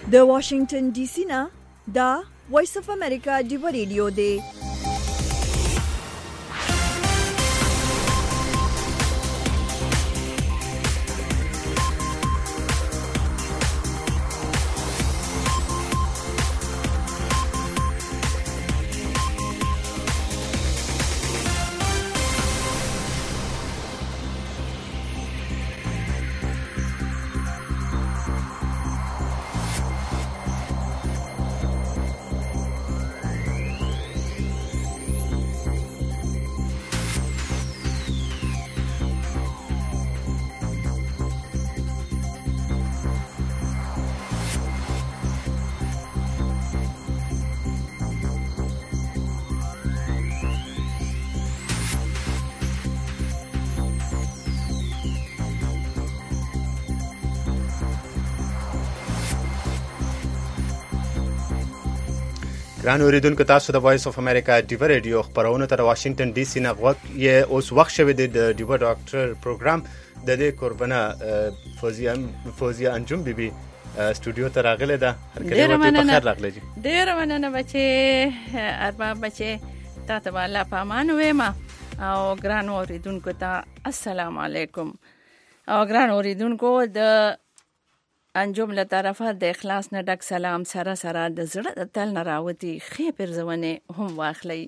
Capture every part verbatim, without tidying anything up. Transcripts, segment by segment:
د واشنگټن ډي سي نه دا وایس اف امریکا دی ریډیو دی. ګران اوریدونکو، تاسو د وایس اف امریکا ډیو ریډیو خبرونه تر واشنگټن ډي سي نه غوږ یې اوس وخت شوی دی د ډیو ډاکټر پروګرام د دې قربانه فوزیه فوزیه انجم بیبي سټوډیو ته راغله ده. هر کله ورته په خیر راغله. ډیر مننه بچي ارباب بچي، تاسو به الله پامان وېما او ګران اوریدونکو ته السلام علیکم. او ګران اوریدونکو، د انجم له طرفه د اخلاص نه ډک سلام سره سره د زړه د تل نه راوتی خې پرځونه هم واخلي.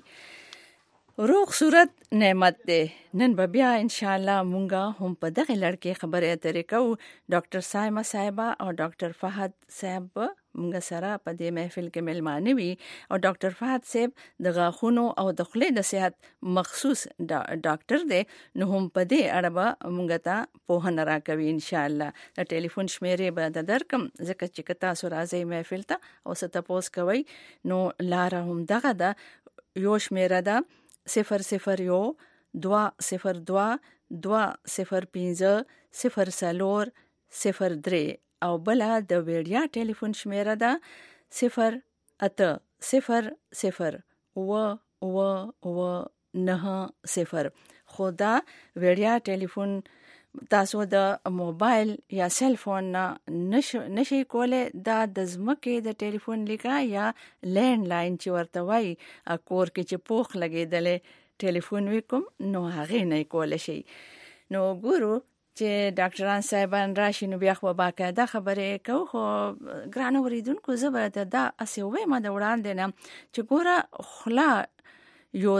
روغ صورت نعمت دی. نن به بیا ان شاء الله مونږه هم په دغه لړکې خبرې اترې کوو. ډاکټر سایما صاحبہ او ډاکټر فهد صاحب مونږ سره په دې محفل کې ملمانه وي. او ډاکټر فهد صاحب د غاښونو او د خولې د صحت مخصوص ډاکټر دی، نو هم په دې اړه به مونږ ته پوهنه راکوي ان شاء الله. د ټلیفون شمیرې به د درکم، ځکه چې تاسو راځي محفل ته او څه تاسو کوي، نو لار هم دغه ده. یو شمیره ده صفر صفر یو دوا صفر دوا دوا صفر پنځه صفر سلور صفر درې او بلا د ویډیا ټلیفون شمیره ده صفر اته صفر صفر و و و نه صفر. خدا ویډیا ټلیفون تاسو د موبایل یا سیل فون نه نشي کوله. دا د زمکه د ټلیفون لیکا یا لینډ لاین چې ورته وای کور کې چې پوخ لګیدل ټلیفون وکم، نو هغه نه کوله شي. نو ګورو چې ډاکټران صاحبان راشي، نو بیا خو باقاعده خبرې کوو. خو ګران اوریدونکو، زه به دا اسې وایم د وړاندې نه چې ګوره خلا یو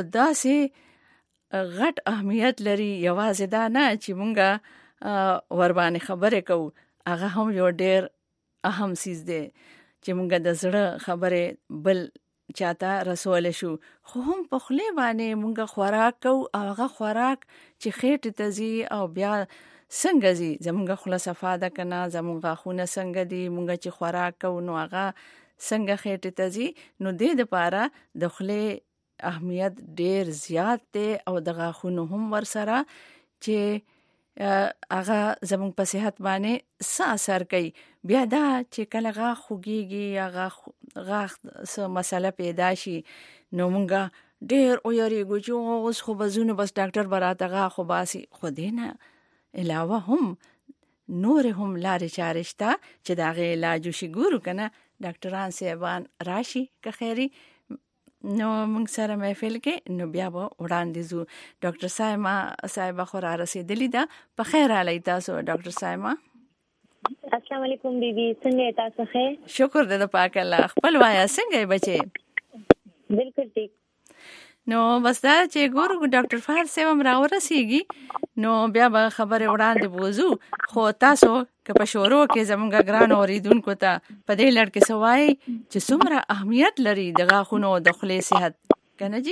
داسې غټ اهمیت لري. یوازې دا نه چې مونږه ور باندې خبرې کوو، هغه هم یو ډیر اهم سیز دی چې مونږه د زړه خبرې بل چاته رسول شو. خو هم په خله باندې مونږه خوراک کوو، او هغه خوراک چې خېټه تزي او بیا څنګه زی زمونږه خله صفا ده کنه، زمونږه خونه څنګه دی، مونږه چې خوراک کوو نو هغه څنګه خېټه تزي. نو دې د پاره د خله اهمیت ډیر زیات دی او د غاښونو هم ور سره چې هغه زمونږ په صحت باندې څه اثر کوي. بیا دا چې کله غاښ خوږیږي یا غاښ غاښ څه مسله پیدا شي، نو مونږه ډیر او یریږو چې اوس خو بزونه بس ډاکټر براته غاښ خو باسي. خو دې نه علاوه هم نور هم لارې چارې شته چې د هغې علاج وشي. ګورو که نه ډاکټران صاحبان راشي که خیري، نو موږ سره محفل کې نو بیا به وړاندې ځو. ډاکټر سایما صاحبه خو را رسېدلې ده. په خیر راغلی تاسو ډاکټر سایما. السلام علیکم بیبي، څنګه تاسو ښه؟ شکر دې د پاک الله. خپل وایا څنګه یې بچې؟ بالکل ټیک. نو بس دا چې ګورو ډاکټر فهد صاحب هم راورسېږي، نو بیا به خبرې وړاندې بوزو. خو تاسو که په شروع کې زمونږ ګران اوریدونکو ته په دې لړ کې څه وایي چې څومره اهمیت لري د غاښونو او د خولې صحت، که نه جی؟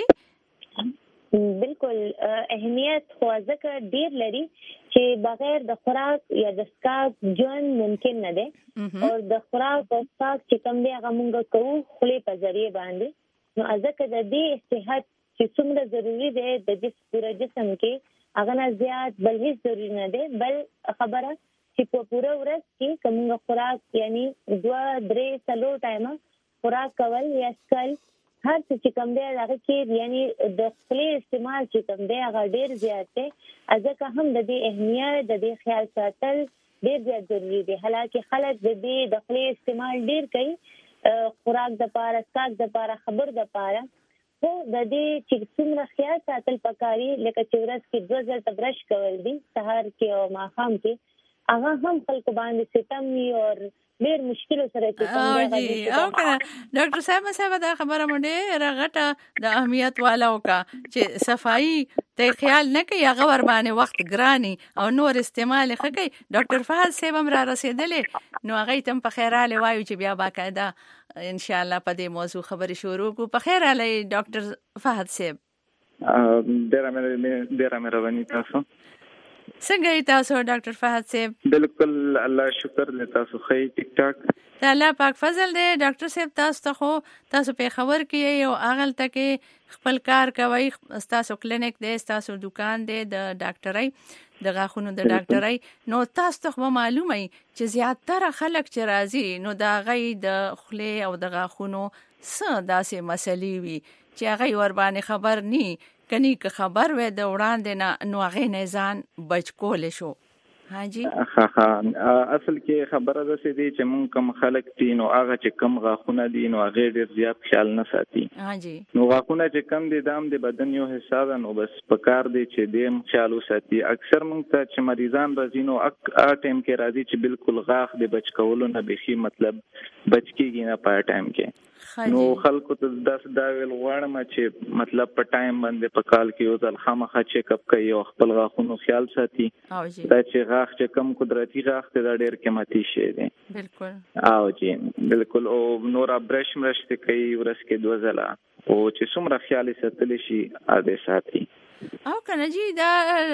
بالکل اهمیت خو ځکه ډیر لري چې بغیر د خوراک یا د څښاک ژوند ممکن نه دی. او د خوراک او څښاک چې کوم دی هغه مونږ کوو خولې په ذریعه باندې. نو ځکه د دې صحت چې څومره ضروری دی د جسم پوره جسم کې، هغه نه زیات بل هیڅ ضروري نه دی. بل خبره چې په پوره ورځ کې کومه خوراک یعنی دوه درې څلور ټایمه خوراک کول یا څکل هر څه چې کوم دی هغه کې یعنی د خولې استعمال چې کوم دی هغه ډیر زیات دی. ځکه هم د دې اهمیت د دې خیال ساتل ډیر زیات ضروری دی. حالکه خلک د دې د خپل استعمال ډیر کوي خوراک د پاره، ساک د پاره، خبر د پاره، خو د دې چې څومره خیال ساتل پکاري لکه چې ورځ کې دوه ځله برش کول دي سحر کې او ماښام کې، هغه هم خلکو باندې ستم وي او ډېر مشکل سره کې او کنه ډاکټر صاحب صاحب دا خبره مونږه راغټه د اهمیت والا وکا چې صفائی ته خیال نه کوي هغه ور باندې وخت ګرانی او نور استعمال کوي. ډاکټر فهد صاحب هم را رسیدلې نو هغه تم په خیراله وایو چې بیا باقاعده ان شاء الله په دې موضوع خبرې شروع کو. په خیراله ډاکټر فهد صاحب ډیر مې ډیر مې رواني تاسو څنګه تاسو ډاکټر فهد صاحب؟ بالکل الله شکر دې تاسو خې ټیک ټاک. دا الله پاک فضل دی ډاکټر صاحب. تاسو ته خو تاسو په خبر کې یو اغل تکي خپل کار کوي، تاسو کلینیک دی، تاسو دکان دی د ډاکټرۍ د غاښونو د ډاکټرۍ، نو تاسو ته معلومه چې زیاتره خلک چې راځي نو دا غي د خله او د غاښونو څه داسې مسلې وي چې هغه ور باندې خبر ني کني که خبر وې د وړاندې نه نو هغه نه ځان بچ کول شو. ها جی ها ها اصل کې خبره ده چې دې چې مونږ کوم خلک دي نو هغه چې کم غاښونه دي نو هغه ډېر زیات خیال نه ساتي. ها جی نو غاښونه چې کم دي دام د بدن یو حصہ ده نو بس پکار دي چې دې خیال وساتي. اکثر مونږ ته چې مریضان راځي نو اک ا ټیم کې راځي چې بالکل غاښ د بچ کولو نه بيخي مطلب بچ کیږي نه په ټایم کې. نو خلکو ته داس دا ویل غواړم چې مطلب په ټایم باندې په کال کې یو ځل خامخا چیک اپ کوي او خپل غاښونو خیال ساتي. دا چې غاښ چې کم قدرتي غاښ ته دا ډېر قیمتي شی دی. بالکل او جی بالکل. او نور برش مرش ته کوي ورس کې دوه ځله او چې څومره خیال ساتل شي اده ساتي. او کنه جی دا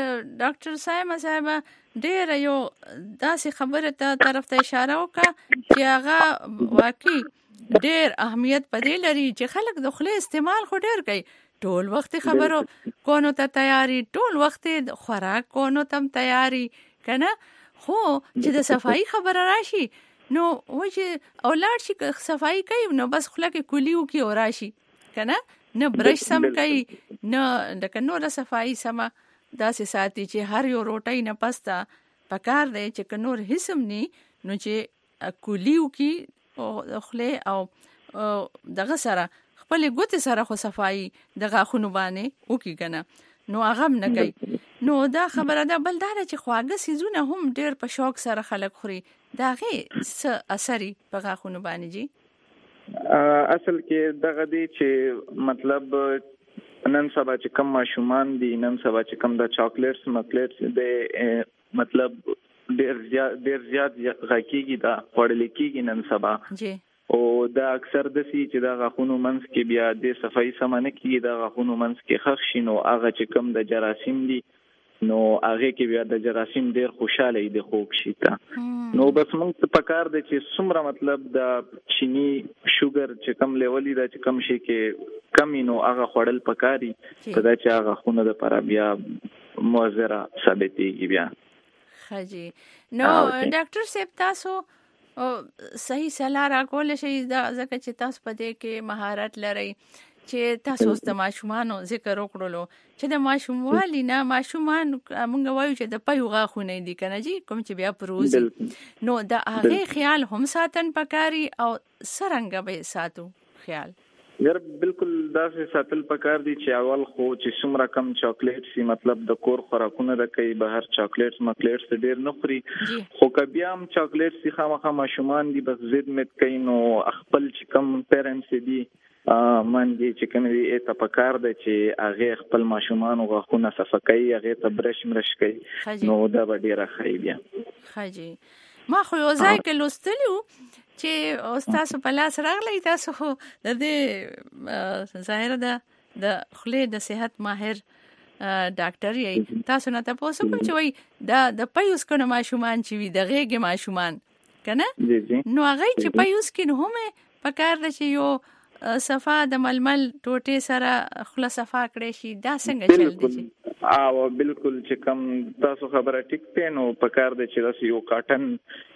ډاکټر صاحب صاحب ډېر یو داسې خبره ته طرف ته اشاره وکړه چې هغه واقعي ډېر اهمیت پدې لري چې خلک د خله استعمال خو ډېر کوي، ټول وخت خبرو کونو ته تیاری، ټول وخت خوراک کونو تم تیاری کنه، خو چې د صفائی خبره راشي نو و چې اولاد شي صفائی کوي نو بس خله کې کولیو کې اوراشي کنه، نه برش سم کوي نه د کنو د صفائی سم داسې ساتي چې هر یو روټي نه پستا پکار دی چې کنور هیڅم ني نو چې کولیو کې او خله او دغه سره خپل ګوت سره خو صفائی د غاښونو باندې وکي کنه نو هغه نه کوي. نو دا خبره ده. بل دا چې خواږه سيزونه هم ډېر په شوق سره خلک خوري، دا غي څه اثر په غاښونو باندې جی؟ اصل کې دغه دی چې مطلب نن سبا چې کم ماشومان دي، نن سبا چې کم د چاکلیټس مکلیټس د مطلب ډیر زیات ډیر زیات غاکیږي دا وړل کېږي نن سبا جی. او دا اکثر د سي چې دا غاښونو منځ کې بیا د صفائی سمانه کې دا غاښونو منځ کې خښ شي نو هغه چې کم د جراثیم دي نو هغه کې بیا د جراثیم ډیر خوشاله دي خوب شي تا نو بس موږ په کار دي چې څومره مطلب د چینی شوګر چې کم لیولې دا چې کم شي کې کم نو هغه خړل پکاري په دا چې هغه خونه د پر بیا موثره ثابتېږي بیا. خجی نو ډاکټر صاحب تاسو صحیح صلاح راکول شي دا ځکه چې تاسو په دې کې مهارت لرئ چې تاسو د ماشومانو ذکر وکړلو چې د ماشوموالي نه ماشومان موږ وایو چې د پيو غاښونه دي کنه جی کوم چې بیا پروزي نو د هغه خیال هم ساتن پکاري او سرنګ به ساتو خیال یار بالکل دا څه ساتل پکار دي چې اول خو چې څومره کم چاکلیټ سي مطلب د کور خوراکونه راکې بهر چاکلیټس مکلیټس ډیر نه خوري خو کبي هم چاکلیټ سي خامخا ماشومان دي بس زید مت کوي نو خپل چې کم پیرنټس دي من دي چې کوم دي ته پکار دي چې هغه خپل ماشومان او غاښونه صفقای هغه ته برش مرش کوي نو دا ډیره خی بیا. خجی ما خو یو ځای کې لوستلیو چې استاد په لاس راغلی تاسو د دې ظاهر ده د خله د صحت ماهر ډاکټر یې تاسو نه تاسو کوم چې وای دا د پيوس کنه ماشومان چې وي د غېګ ماشومان کنه نو هغه چې پيوس کین هم پکار د چې یو صفا د ململ ټوټه سره خله صفا کړي شي دا څنګه چل دي؟ او بالکل چې کم تاسو خبره ټیک ته نو پکار د چې راسي یو کاټن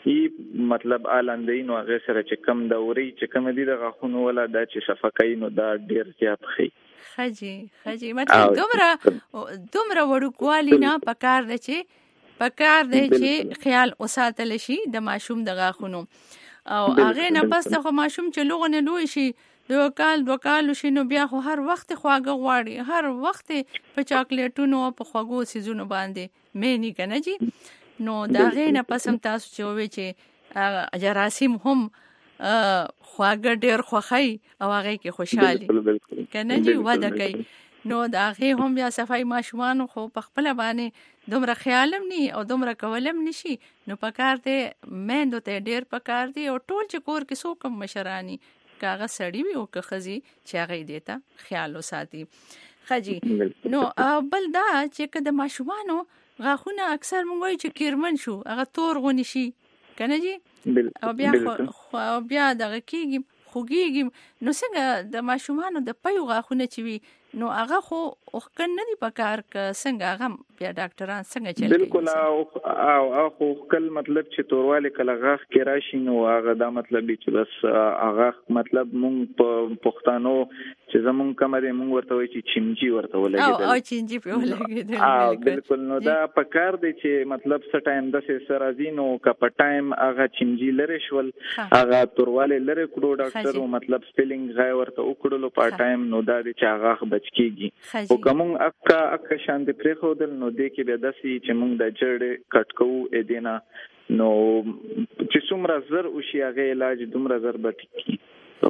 ای مطلب آلاندې نو هغه سره چې کم د اوري چې کم دي د غاښونو ولا د چې صفقای نو دا ډیر زیات خي. خجی خجی مطلب دومره دومره وړوکوالی نه پکار د چې پکار دی چې خیال وساتل شي د ماشوم د غاښونو او هغه نه پس ته ماشوم چې لوغ نه لوي شي د کال دوه کال شي نو بیا خو هر وخت خواږه غواړي، هر وخت په چاکلیټونو او په خوږو سيزونو باندې مېنی کنه جی. نو دا غي نه پس هم تاسو چې وې چې جراثیم هم خواږه ډېر خوخی او هغه کې خوشحالي کنه جی وده کوي. نو دا هغه هم بیا صفای ماشومان خو په خپل باندې دومره خیالم ني او دومره کولم نشي. نو پکار دی مېندو ته ډېر پکار دی او ټول چې کور کې څوک مشرانی کاغه سړی وي او که خزي چې هغه دیتا خیال وساتي خجی. نو بل دا چې کده ماشومانو غاښونه اکثر مونږ وایو چې کیرمن شو هغه تور غونی شي کنه جی او بیا خو بیا دغه کېږي خوږیږي. نو څنګه د ماشومانو د پيو غاښونه چې وي نو هغه خو وخکن نه دی پکار ک څنګه هغه بیا ډاکټران څنګه چل بالکل او او خو کل مطلب چې تورواله کله غاښ کې راشي نو هغه دا مطلب چې بس هغه مطلب مونږ په پښتانو چې زمونږ کمره مونږ ورته وایي چې چینجی ورته ولګیدل او چینجی په ولګیدل بالکل. نو دا پکار دی چې مطلب څه ټایم د سره زینو ک په ټایم هغه چینجی لری شول هغه تورواله لری کړو ډاکټر او مطلب سپیلینګ غای ورته وکړلو په ټایم نو دا چې هغه کیږي او کوم اکا اکا شان دې پرې خودل نو دې کې به داسي چې موږ د جړې کټکو اې دینا نو چې څومره زر او شي هغه علاج دومره زر به ټکی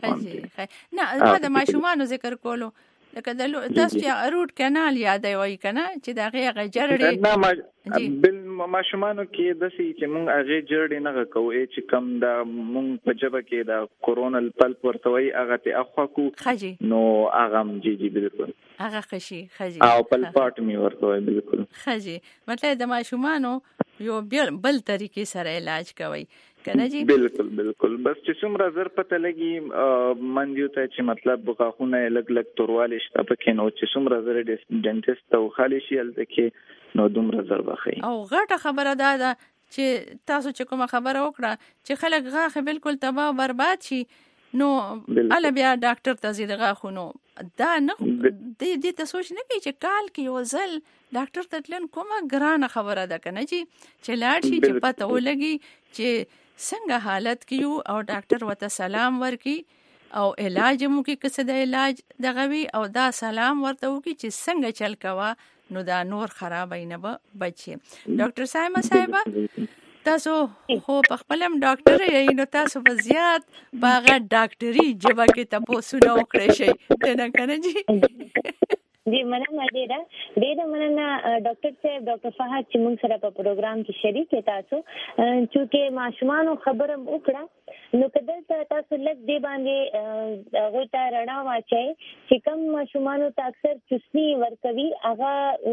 نه دا د ماشومانو ذکر کولو لکه د تاسو چې روټ کانال یاد وای کنه چې دا هغه جړې نه بل ماشومانو کې داسي چې موږ هغه جړې نه کوو چې کم دا موږ په جبه کې دا کورونل پلپ ورته وای هغه ته اخوا کو نو هغه جی جی بالکل هغه خشي خجي او پل پات می ورته وای بالکل خجي مطلب د ماشومانو یو بل طریقې سره علاج کوي کنه جی بالکل بالکل. بس چې څومره زر پته لګي مندیو ته چې مطلب غاښونه لګ لګ تورواله شته پکې نو چې څومره زر ډنټیست ته خالي شي الته کې نو دومره زر بخي. او غټه خبره ده دا چې تاسو چې کومه خبره وکړه چې خلک غاښ بالکل تباہ او برباد شي نو اله بیا ډاکټر ته زیات غاښونو دا نه دې دې ته سوچ نه کوي چې کال کې یو ځل ډاکټر ته تلن کومه ګرانه خبره ده کنه چې لاړ شي چې پته ولګي چې څنګه حالت کیو او ډاکټر وته سلام ورکي او علاج مو کې کڅ د علاج دغوي او دا سلام ورته وکي چې څنګه چل کوا نو دا نور خرابای نه بچي. ډاکټر صاحب صاحب تاسو خو په خپلم ډاکټر یې نو تاسو په زیات باغه ډاکټري جبا کې تاسو نو کړی شي نه کنه جی جی مننه ډیره ډیره مننه ډاکټر صاحب ډاکټر فهد چې موږ سره په پروګرام کې شریک تاسو چې ماشومان خبرم وکړه نو کله تاسو لږ دی باندې هغه ته رڼا واچي چې کوم ماشومان ته اکثر چسنی ورکوي هغه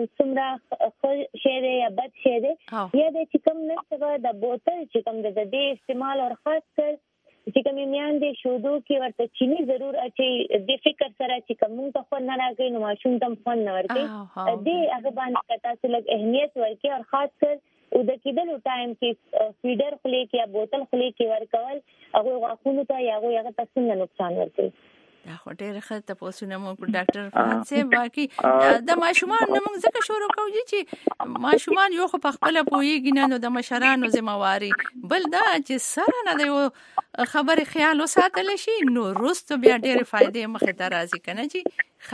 څومره شی دی یا بد شی دی یا د چې کوم نه څه د بوتل چې کوم د دې استعمال او خاص کر چې کوم میان دي شودو کې ورته چینی ضرور اچي د فکر سره چې کوم ته خو نه راګي نو ماشوم تم فن نه ورکي دې هغه باندې تاسو لږ اهمیت ورکي او خاص کر او د کېدلو ټایم کې فیډر خلی کې یا بوتل خلی کې ورکول هغه غاښونو ته یا هغه هغه تاسو نه نقصان ورکي. دا خو ډېر ښه تاسو نه مو ډاکټر فهد صاحب واقعي د ماشومان نه موږ ځکه شروع کوو چې ماشومان یو خو په خپل پوهیږي نه نو د مشرانو ذمہواری بل دا چې سره نه دی خبره خیال وساتل شي نو رست بیا ډېر فائدې مخه ته راځي کنه جی.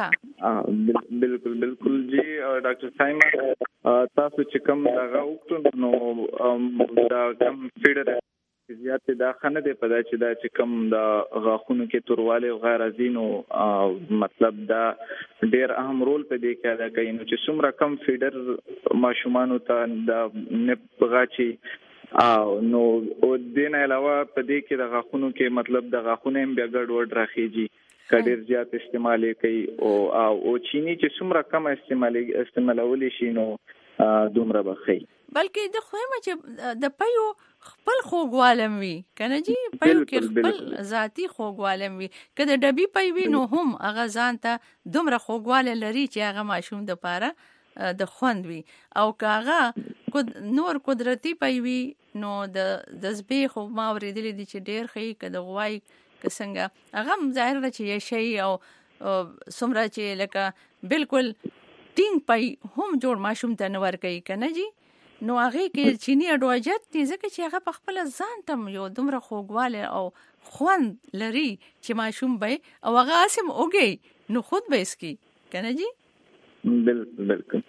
ها بالکل بالکل جی ډاکټر صاحب تاسو چې کوم دا وکړو نو دا کوم فیډر زیات دا خنه دی په دا چې دا چې کوم دا غاښونو کې تورواله او غیر ازینو مطلب دا ډیر اهم رول په دې کې ادا کوي نو چې څومره کم فیډر ماشومان ته دا نپ غاچي او نو او دین علاوه په دې کې د غاښونو کې مطلب د غاښونو هم بیا ګډ وډ راخیږي کډیر زیات استعمال کوي او او چینی چې څومره کم استعمال استعمالول شي نو دومره بخي بلکې د خوېمه چې د پيو خپل خوګوالم وي کنه جی پيو کې خپل ذاتی خوګوالم وي کله ډبي پي وي نو هم هغه ځان ته دومره خوګواله لري چې هغه ماشوم د پاره د خوند وي او کاغه نور قدرتي پي وي نو د دزبي خو ما ورېدلې دي چې ډېر خې کده غوای کسنګ هغه ظاهر ده چې شي او سمره چې لکه بالکل ټینګ پي هم جوړ ماشوم ته نور کوي کنه جی نو هغه کې چینی اډوجت دي ځکه چې هغه په خپل ځان تم یو دومره خوږواله او خوند لري چې ماشوم به او هغه اسم اوږي نو خود به اسکی کنه جی بالکل بالکل.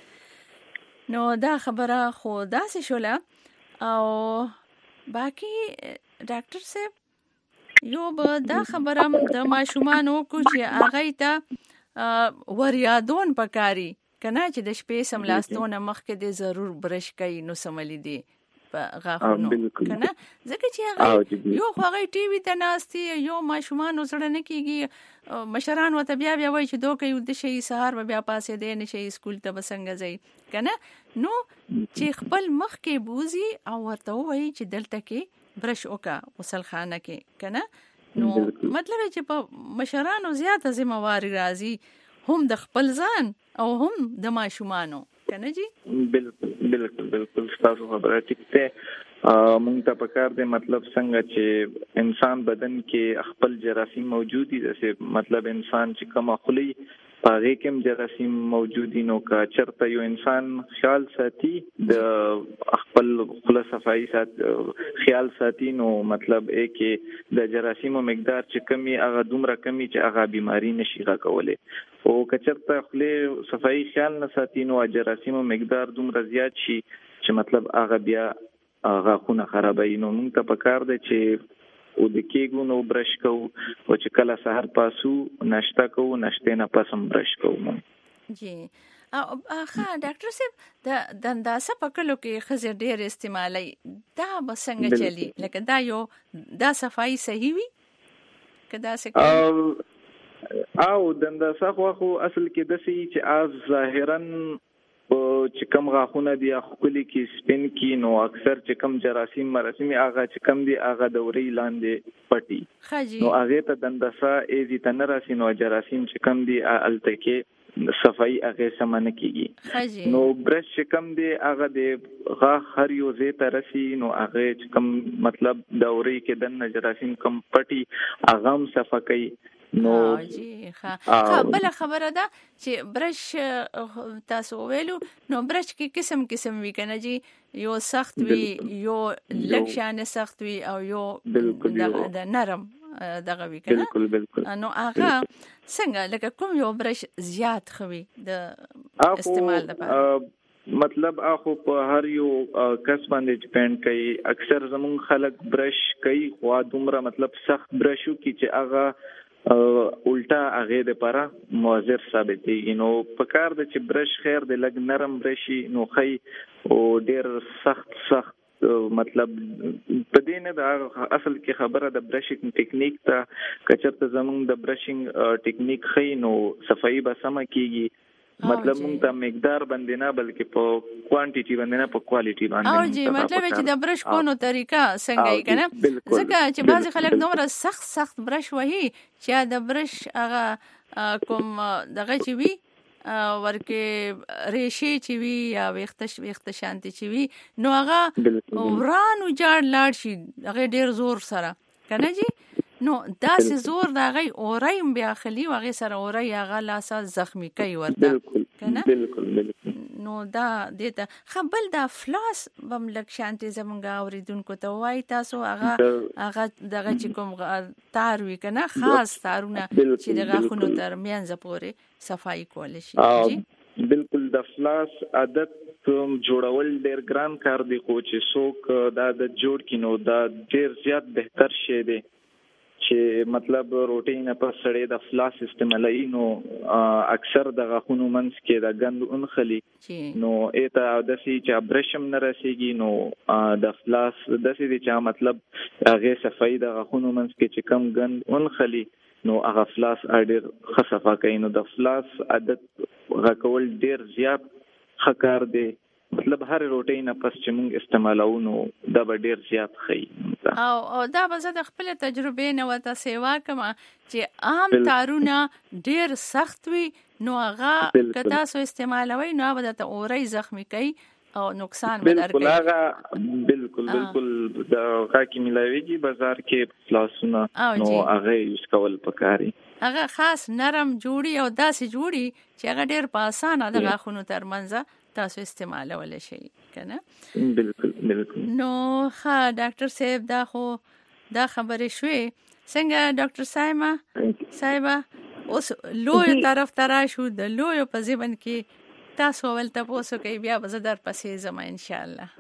نو دا خبره خو داسې شوله او باقی ډاکټر صاحب یو به دا خبره د ماشومانو کو چې هغه ته وریادون پکاري کنه چې د شپې سملاستونه مخکې د ضرور برش کوي نو سملی دي په غاښونو کنه ځکه چې هغه یو خو هغه ټي وي ته ناستي یو ماشومان سره نه کیږي مشران وته بیا بیا وایي چې دوی یو د شي سهار بیا پاسې دی نه شي سکول ته بسنګ ځي کنه نو چې خپل مخ کې بوزي او ورته وایي چې دلته کې برش وکا وسلخانه کې کنه نو مطلب چې په مشرانو زیاته ذمہواری راځي هم د خپل ځان او هم د ماشومانو کنه جی بالکل بالکل بالکل تاسو خبره ټیک ده. مونږ ته پکار دی مطلب څنګه چې انسان بدن کې خپل جراثیم موجود دي جیسے مطلب انسان چې کوم خلی پاره کې جراثیم موجود دي نو کا چرته یو انسان خیال ساتي د خپل خپل صفائی سات خیال ساتي نو مطلب اې کې د جراثیمو مقدار چې کمی هغه دومره کمی چې هغه بیماری نشي راکولای او کچرته خپل صفائی خیال نه ساتي نو جراثیمو مقدار دومره زیات شي چې مطلب هغه بیا هغه خونه خرابوي. نو موږ ته پکار دی چې او د کېګو نو برش کوو او چې کله سحر پاسو ناشته کوو ناشته نه پسم برش کوو. جی او ها ډاکټر صاحب د دنداسه پکلو کې خزر ډیر استعمالي دا بسنګ چلی لکه دا یو دا صفائی صحیح وي کدا څه او دنداسه خو خو اصل کې د سي چې از ظاهرا چې کم غاخونه دي خپل کې سپین کې نو اکثر چې کم جراثیم مراسم هغه چې کم دي هغه دوري لاندې پټي نو هغه ته دندسه ایزي تنراسي نو جراثیم چې کم دي الته کې صفائی هغه سمانه کیږي نو برش چې کم دي هغه د غاخ هر یو زی ترسي نو هغه چې کم مطلب دوري کې د جراثیم کم پټي هغه هم صفائی نو جی ها بل خبره ده چې برش تاسو ویلو نو برش کې قسم قسم وی کنه جی یو سخت وی یو لکشانه سخت وی او یو د نرم دغه وی کنه بالکل بالکل نو هغه څنګه لکه کوم یو برش زیات خوي د استعمال لپاره مطلب اخو په هر یو کس باندې ډیپند کوي. اکثر زمون خلک برش کوي خو دومره مطلب سخت برشو کی چې هغه الټا هغه د لپاره موثر ثابت دي نو پکار د چې برش خیر د لګ نرم برشي نو خي او ډیر سخت سخت مطلب په دې نه د اصل کې خبره د برشینګ ټیکنیک ته کچته زمون د برشینګ ټیکنیک خي نو صفائی به سم کیږي مطلب موږ ته مقدار باندې نه بلکې په کوانټیټي باندې نه په کوالټي باندې او جی مطلب چې د برش کونو طریقه څنګه یې کنه ځکه چې بعض خلک دومره سخت سخت برش وهي چې د برش هغه کوم دغه چې وی ورکه ریشي چې وی یا وختش وخت شانتي چې وی نو هغه ورانو جاړ لاړ شي هغه ډیر زور سره کنه جی نو داسې زور دا غي اوریم بیا خلی وغه سره اوري هغه لاسه زخمی کوي ورته کنه بالکل بالکل نو دا دیته خپل دا فلاس بم لک شانتي زمونږه اوریدونکو ته وای تاسو هغه هغه دغه چې کوم تار وی کنه خاص تارونه چې دغه خونو تر میانځ پورې صفائی کول شي بالکل د فلاس عادت کوم جوړول ډیر ګران کار دی خو چې څوک دا د جوړ کینو دا ډیر زیات بهتر شي دی چې مطلب روټین په سړې د فلاس استعمالي نو اکثر د غاخونو منس کې د غند انخلي نو ایته د سي چې برشم نه رسیږي نو د فلاس د سي چې مطلب هغه صفائی د غاخونو منس کې چې کم غند انخلي نو هغه فلاس اډر خصفه کوي نو د فلاس عادت غکول ډیر زیات خکار دی مطلب هر روټي نه پس چې موږ استعمالو نو دا به ډیر زیات خي او او دا به زه د خپل تجربه نه وته سیوا کما چې عام تارونه ډیر سخت وي نو هغه کدا سو استعمالوي نو به د اوري زخمی کوي او نقصان به درکوي بالکل بالکل بالکل دا حکیم ملاویږي بازار کې فلاسونه نو هغه یوز کول پکاري هغه خاص نرم جوړي او داسې جوړي چې هغه ډیر په اسانه د غاخونو ترمنځ تاسو استعمالول شي کنه. بالکل بالکل. نو ها ډاکټر صاحب دا خو دا خبرې شوې څنګه ډاکټر سایما صاحبہ اوس لوی طرف ترا شو د لوی په ځبن کې تاسو ول تاسو کوي بیا به در پسې زما ان شاء الله.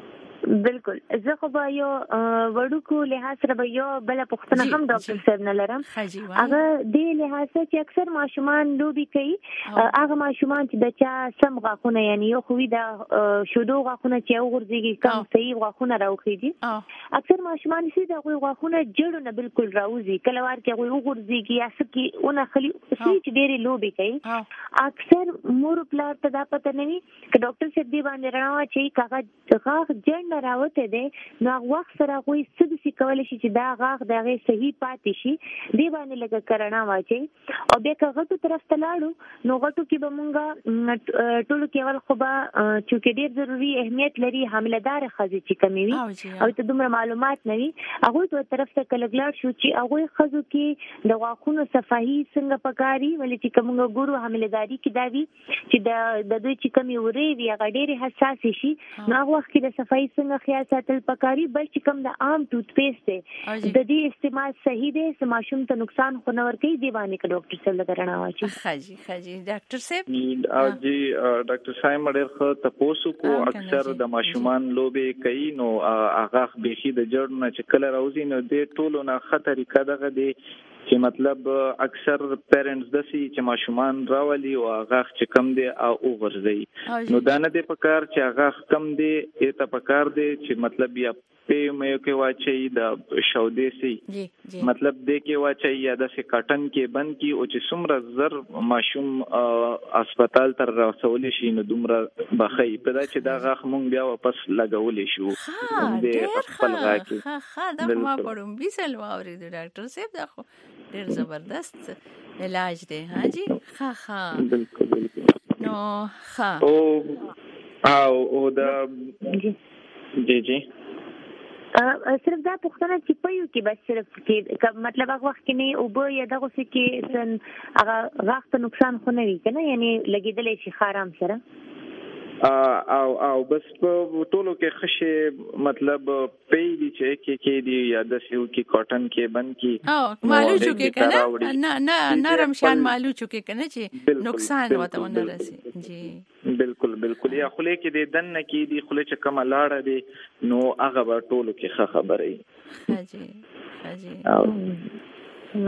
بالکل زه خو به یو وړوکو لحاظ سره به یو بل پوښتنه هم ډاکټر صاحب نه لرم. هغه د لحاظ چې اکثر ماشومان لوبي کوي هغه ماشومان چې د چا سم غاخونه یعنی یو خوې د شودو غاخونه چې وګرځيږي کم صحیح غاخونه راوخیږي اکثر ماشومان چې د غاخونه جوړ نه بالکل راوځي کله وار کې وګرځيږي یا سکی اون خلی چې ډېری لوبي کوي اکثر مور پلار ته دا پته نه وي چې ډاکټر صاحب دی باندې راو چې کاغه غاخ جن راوته دي نو وخت سره کوئی څه څه کول شي چې دا غاغ دغه صحیح پاتې شي دی باندې لګ کرنا واچي او بیا کغه طرف ته لاړو نو غټو کې به مونږه ټولو کې ول خو به چې ډیر ضروری اهمیت لري حاملدار خزي چې کمی وي او ته دومره معلومات نه وي هغه ته طرف ته کلګلاړ شو چې هغه خزو کې د غاخونو صفائی څنګه پکاري ولې چې کومه ګورو حاملداري کې دا وي چې د د دوی چې کمی وري وي هغه ډیر حساس شي نو هغه وخت کې د صفائی خیال ساتل پکاري بل چې کوم د عام ټوت پیسټ دی د دې استعمال صحیح دی سماشوم ته نقصان خو نه ور کوي دی باندې ک ډاکټر صاحب لګرنا واچي. خاجي خاجي ډاکټر صاحب او جی ډاکټر صاحب ډېر خو تاسو کو اکثر د ماشومان لوبي کوي نو هغه بيخي د جوړ نه چې کله راوځي نو د ټولو نه خطرې کده دی چې مطلب اکثر پیرنټس دسي چې ماشومان راولي او هغه چې کم دي او وګرځي نو دا نه دی پکار چې هغه کم دي ته پکار دي چې مطلب یا په مې کې واچي د شودې سي مطلب دې کې واچي یا د سې کاټن کې بند کی او چې څومره زر ماشوم هسپتال تر رسول شي نو دومره بخي په دا چې دا غاخ مونږ بیا واپس لګولې شو د خپل غاکي ها ها دا ما پړم بیسل واوري د ډاکټر صاحب دا خو ډیر زبردست علاج دی ها جی ها ها بالکل بالکل نو ها او او او دا جی جی صرف دا پوښتنه چې په یو کې بس صرف کې مطلب هغه وخت کې نه او به یا دغه څه کې سن هغه وخت نقصان خو نه وي کنه یعنی لګیدلې شي خارام سره او او بس په ټولو کې خشه مطلب پی دي چې کې کې دي یا د سیو کې کاټن کې بند کې او مالو چوکې کنه نه نه نرم شان مالو چوکې کنه چې نقصان وته نه رسي جی بالکل بالکل یا خله کې د دن کې دي خله چې کوم لاړه دي نو هغه به ټولو کې ښه خبره ای حاجی حاجی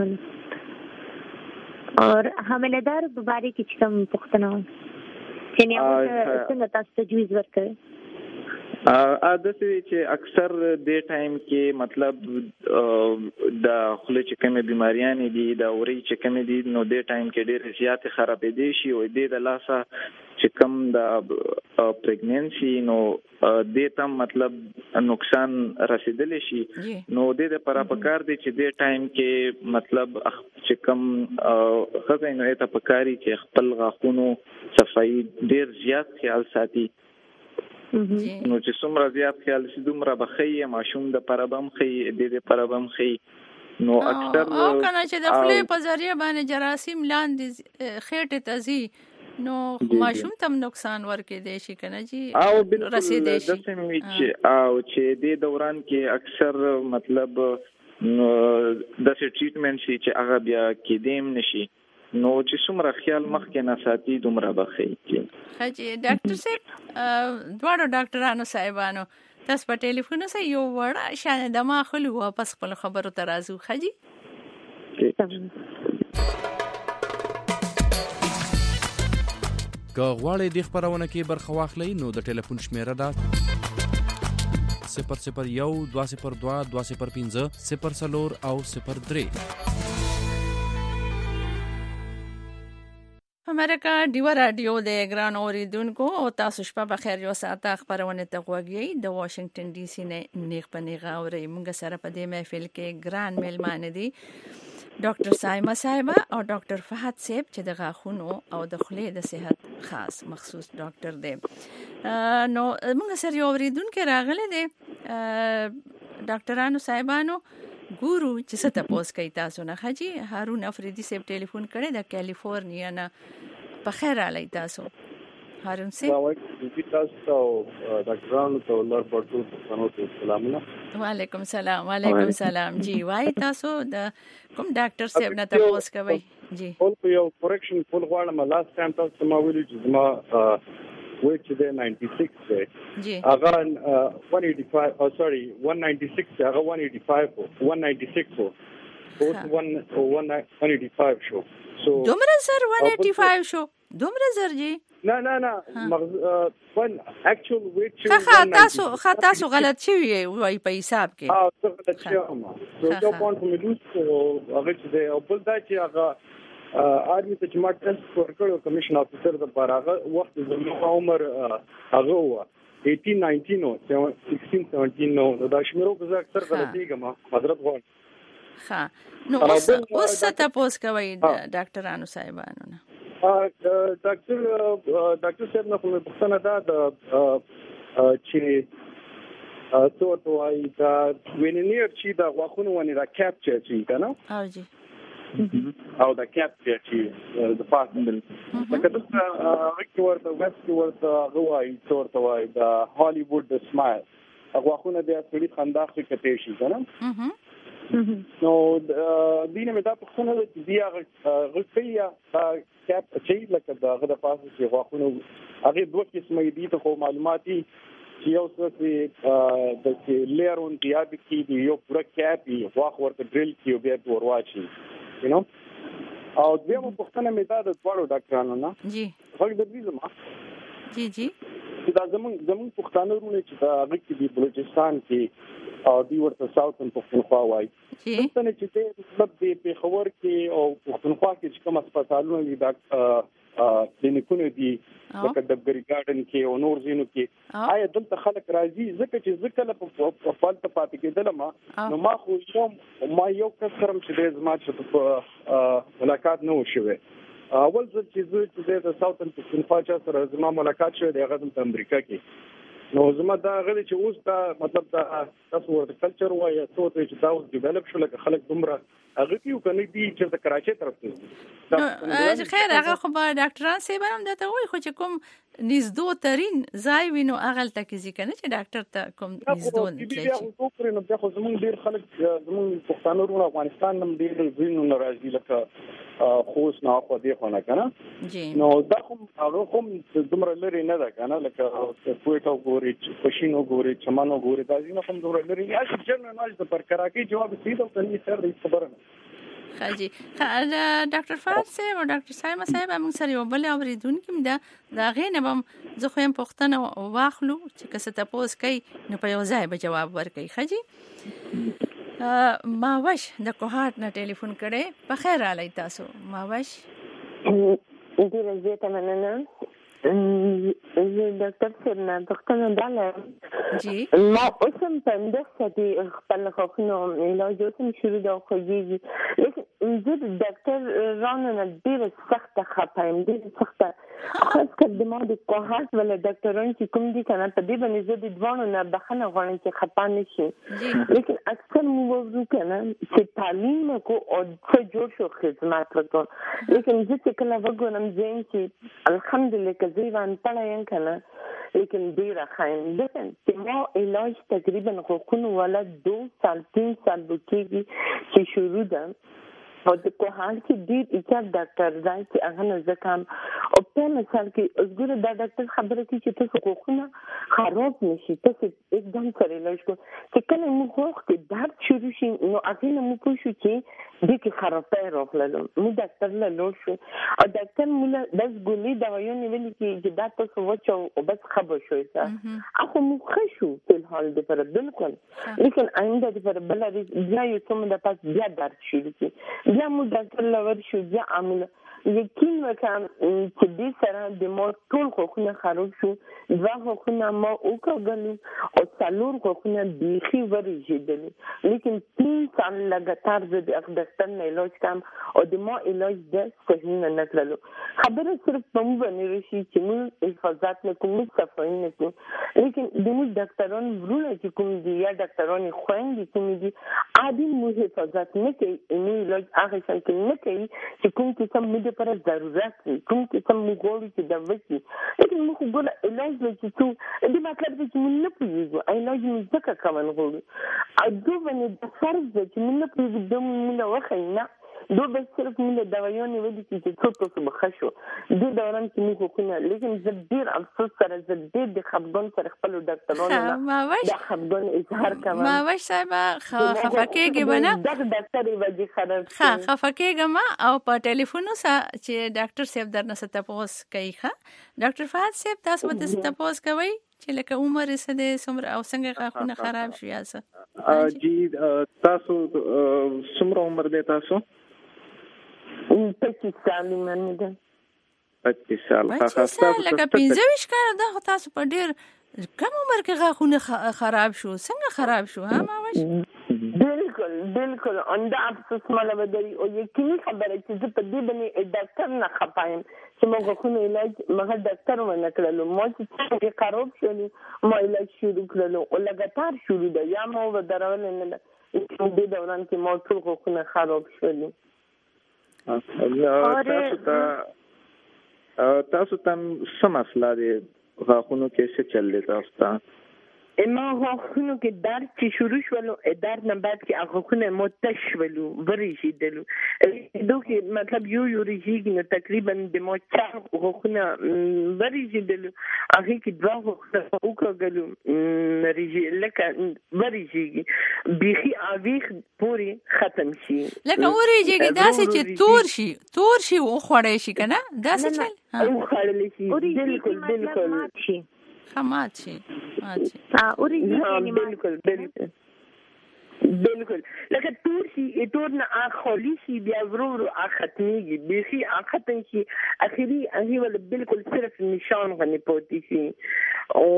اور حاملدار مبارک کې کوم پښتنه چې نه څنګه تاسو تجویز ورکړئ ا د څه چې اکثر د ټایم کې مطلب د خله چې کومه بیماریاں دي د اوري چې کومه دي نو د ټایم کې ډېر زیات خرابې دي شي او د لاسه چې کم د پریګننسي نو د تم مطلب نقصان رسیدل شي نو د لپاره پکار دي چې د ټایم کې مطلب چې کم خزینه ته پکاري چې خپل غاخونو صفائی ډېر زیات خیال ساتي نو چې څومره زیات خیال سي دومره بخي ماشوم د پربم خي د دې پربم خي نو اکثر او کنه چې د خپل په ذریعہ باندې جراثیم لاندې خېټه تزي نو ماشوم تم نقصان ورکې دی شي کنه جی او رسیدې شي او چې د دوران کې اکثر مطلب نو د ټریټمنټ شي چې هغه بیا کېدیم نشي نو چې څومره خیال مخکې نه ساتي دومره بخي حاجی ډاکټر صاحب دواړو ډاکټرانو صاحبانو تاسو په ټلیفون سره یو وړه شان د ما خلو واپس خپل خبرو ته راځو حاجی که غواړئ د خبرونه کې برخه واخلئ نو د ټلیفون شمیره ده صفر صفر یو دوه صفر دوه دوه صفر پنځه صفر څلور او صفر درې امریکا دیو رادیو د ګران اوریدونکو او تاسو شپه بخیر یو ساعته خبرونه ته غوږی د واشنگټن ډي سي نه نیغ پنیغه اوري موږ سره په دې محفل کې ګران میلمانه دي ډاکټر سایما صاحب او ډاکټر فهد صاحب چې د غاښونو او د خولې د صحت خاص مخصوص ډاکټر دی نو موږ سره یو اوریدونکو راغله دي ډاکټرانو صاحبانو ګورو چې څه تاسو کوي تاسو نه حاجی هارون افریدی صاحب ټلیفون کړی د کیلیفورنیا نه په خیر علي تاسو هارون سي تاسو ډاکټرانو ته لور پورتو ته سلامونه. وعلیکم السلام. وعلیکم السلام. جی وای تاسو د کوم ډاکټر صاحب نه تاسو کوي؟ جی ټول په یو کریکشن فول غواړم. لاست ټایم تاسو ما ویلي چې ما ویچ دی ناینټي سکس دی جی هغه one eighty-five او سوري one ninety-six هغه one eighty-five one ninety-six اوس one eighty-five شو. سو دومره زر one eighty-five شو؟ دومره زر جی؟ نه نه نه مغز ون اکچوال ویچ خا تاسو خا تاسو غلط شوی وای په حساب کې. ها څه غلط شوی ما. سو یو پوینټ مې لوس هغه چې دی او بل دا چې هغه آرمي ته چې ما ټیسټ ورکړو کمیشن افیسر د بار هغه وخت زموږ عمر هغه و eighteen nineteen نو sixteen seventeen نو دا شمیرو که زه اکثر غلطیږم حضرت غواړم. ها نو اوس اوس تاسو کوي ډاکټرانو صاحبانو نه ډاکټر ډاکټر صاحب نه کومه پوښتنه ده د چې څو توای دا وینیر چې دا واخونه ونی دا کیپچر چې کنه او جی او دا کیپچر چې د پاسندل لکه د ریکورد د ویسټ ورته غوای څو توای دا هالیوود د سمایل واخونه د اصلي خندا خې کته شي کنه. نو دینه مې دا پوښتنه ده چې بیا غوښتیا کیپ چې لکه دا غدا پاسه چې واخونه هغه دوه قسمه دي ته معلوماتي چې یو څه د لیرون دی اب کې دی یو پورا کیپ واخ ورته ډریل کې بیا ورواچي یو نو او بیا مو پوښتنه مې دا د ټولو ډاکټرانو نه جی هغه د دې زما جی جی دا زمون زمون پښتانه رونه چې دا هغه کې دی بلوچستان کې او دی ورته ساوثن پښتونخوا وای څنګه چې د مطلب دی په خبر کې او پښتونخوا کې چې کوم هسپتالونه دي دا کلینیکونه دي لکه د ګری ګارډن کې او نور زینو کې آیا دلته خلک راځي ځکه چې ځکه په فالته پاتې کېدل ما نو ما خو یو ما یو کس سره چې د زما چې ملاقات نه وشوي اول ځل چې زه چې د ساوثن پښتونخوا سره زما ملاقات شوه د هغه د امریکا کې نو زما دا غلي چې اوس دا مطلب دا تاسو ورته کلچر وایي څه ته چې دا اوس ډیولپ شو لکه خلک دومره هغه کیو کني دي چې د کراچي طرف ته خیر هغه خو ډاکټران سي بنم دته وای خو چې کوم نږدې ترين ځای وینو اغل تکي ځکه نه چې ډاکټر ته کوم نږدې نه بیا خو پرې نو بیا خو زمونږ ډیر خلک زمونږ پښتانه ورو افغانستان نم ډیر وینو ناراضي لکه خوښ نه خو دې خو نه کنه جی نو دا کوم هغه کوم دومره لري نه ده کنه لکه کوټه ګوري پښینو ګوري چمنو ګوري دا ځینې کوم دومره لري یا چې جنرال ناج د پر کراکی جواب سیده کني سر دې خبره خاجي ډاکټر فاضل صاحب او ډاکټر سایمه صاحب موږ سره یو بل اوریدونکو دا دا غینه بم زه خو هم پښتنه واخلو چې کسه تاسو کوي نو په یو ځای به جواب ورکړي خاجي ما واش د کوهات نه ټلیفون کړي په خیر علي تاسو ما واش ډیره زیاته مننه زه ډاکټر صاحب نه پښتنه داله جی ما اوسم پنده چې خپل خوښنو علاج اوسم شروع دا خوږي لیکن زه ډاکټر رانه نه ډیره سخته خپایم ډیره سخته خاص کر د ما د کوهات ول ډاکټران چې کوم دي کنه په دې باندې زه د دوانو نه بخنه غواړم چې خپا نشي لیکن اکثر موضوع کنه چې تعلیم کو او څه جوړ شو خدمات وکړو لیکن زه چې کله وګورم زین چې الحمدلله زیوان پړایم کنه لیکن ډیره خاين دته چې ما علاج تقریبا غوښنه ولا دو سال تین سال وکړي چې شروع ده او د کوهان کې ډیر اچھا ډاکټر ځای چې هغه نه ځکم او په مثال کې وګوره دا ډاکټر خبره کوي چې تاسو غوښنه خراب نشي تاسو एकदम سره علاج کو چې کله موږ غوښ کې درد شروع شي نو اته نو موږ شو چې د کې خرابې راغله نو ډاکټر له لور شو او ډاکټر موږ بس ګولې دوايونه ویل چې دا تاسو وچو او بس خبر شوي ځکه اخو موږ خشو په حال د پر بالکل لیکن آینده د پر بل بیا یو څومره د پاس بیا درد شروع شي بیا موږ ډاکټر لور شو بیا عامل یقین وکم چې دې سره د مور ټول خوخونه خراب شو دا خوخونه ما وکړل او څلور خوخونه بيخي ورېږدل لیکن تین سال لګاتار د ډاکټر نه علاج کم او د ما علاج د صحیح نه نکړلو خبره صرف په موږ باندې راشي چې موږ حفاظت نه کوو صفائی نه کوو لیکن د موږ ډاکټران ورونه چې کوم دي یا ډاکټران خويندې کوم دي عادي موږ حفاظت نه کوي نو علاج هغه څنګه نه کوي چې کوم څه موږ لپاره ضرورت دی کوم چې کوم غوړي چې د وکی لیکن موږ ګول علاج چې څو دې مطلب چې موږ نه پوهیږو علاج موږ ځکه کوم غوړي ا دوه باندې د فرض چې موږ نه پوهیږو د موږ وخینا دو به صرف موږ دوايانې ودی چې څه څه بخښو د دوران کې موږ خو نه لیکن زه ډیر افسوس سره زه ډیر د خپګان سره خپل ډاکټرانو نه د خپګان اظهار کوم ما وش صاحب خفکهږي بنه د ډاکټر وجه خراب ښه خفکهږم او په ټلیفون سره چې ډاکټر صاحب درنه ستاسو کوي ښه ډاکټر فهد صاحب تاسو به تاسو کوي چې لکه عمر یې سده سمره او څنګه غاښونه خراب شي یاسه جی تاسو سمره عمر دی تاسو پچیس سال منه ده پچیس سال خاصه لکه پنځه ویش کال ده تاسو په ډیر کم عمر کې غاښونه خراب شو څنګه خراب شو ها ما وش بالکل بالکل انده افسوس مله بدري او یقیني خبره چې زه په دې باندې ډاکټر نه خپایم چې موږ غوښنه علاج مګر ډاکټر ونه کړلو مو چې خراب شول مو علاج شروع کړلو او لګاتار شروع ده یا مو ودرول نه دې دوران کې مو ټول غوښنه خراب شول تاسو ته تاسو ته څه مسله دی غاښونو کې څه چل دی تاسو ته اما غاښونو کې درد چې شروع شولو درد نه بعد کې غاښونه متش شولو ورېږدلو دوی مطلب یو یو ریږي نو تقریبا د مو چار غاښونه ورېږدلو هغه کې دوه غاښونه وکړلو ریږي لکه ورېږي بيخي اویخ پوری ختم شي لکه ورېږي داسې چې تور شي تور شي او خوړې شي کنه داسې چل او خوړلې شي بالکل بالکل شي خمات شي مات شي ها اوري بالکل بالکل بالکل لکه تور شي تور نه اخولي شي بیا ورو ورو اختميږي بيخي اختم شي اخري هغه ول بالکل صرف نشان غني پوتي شي او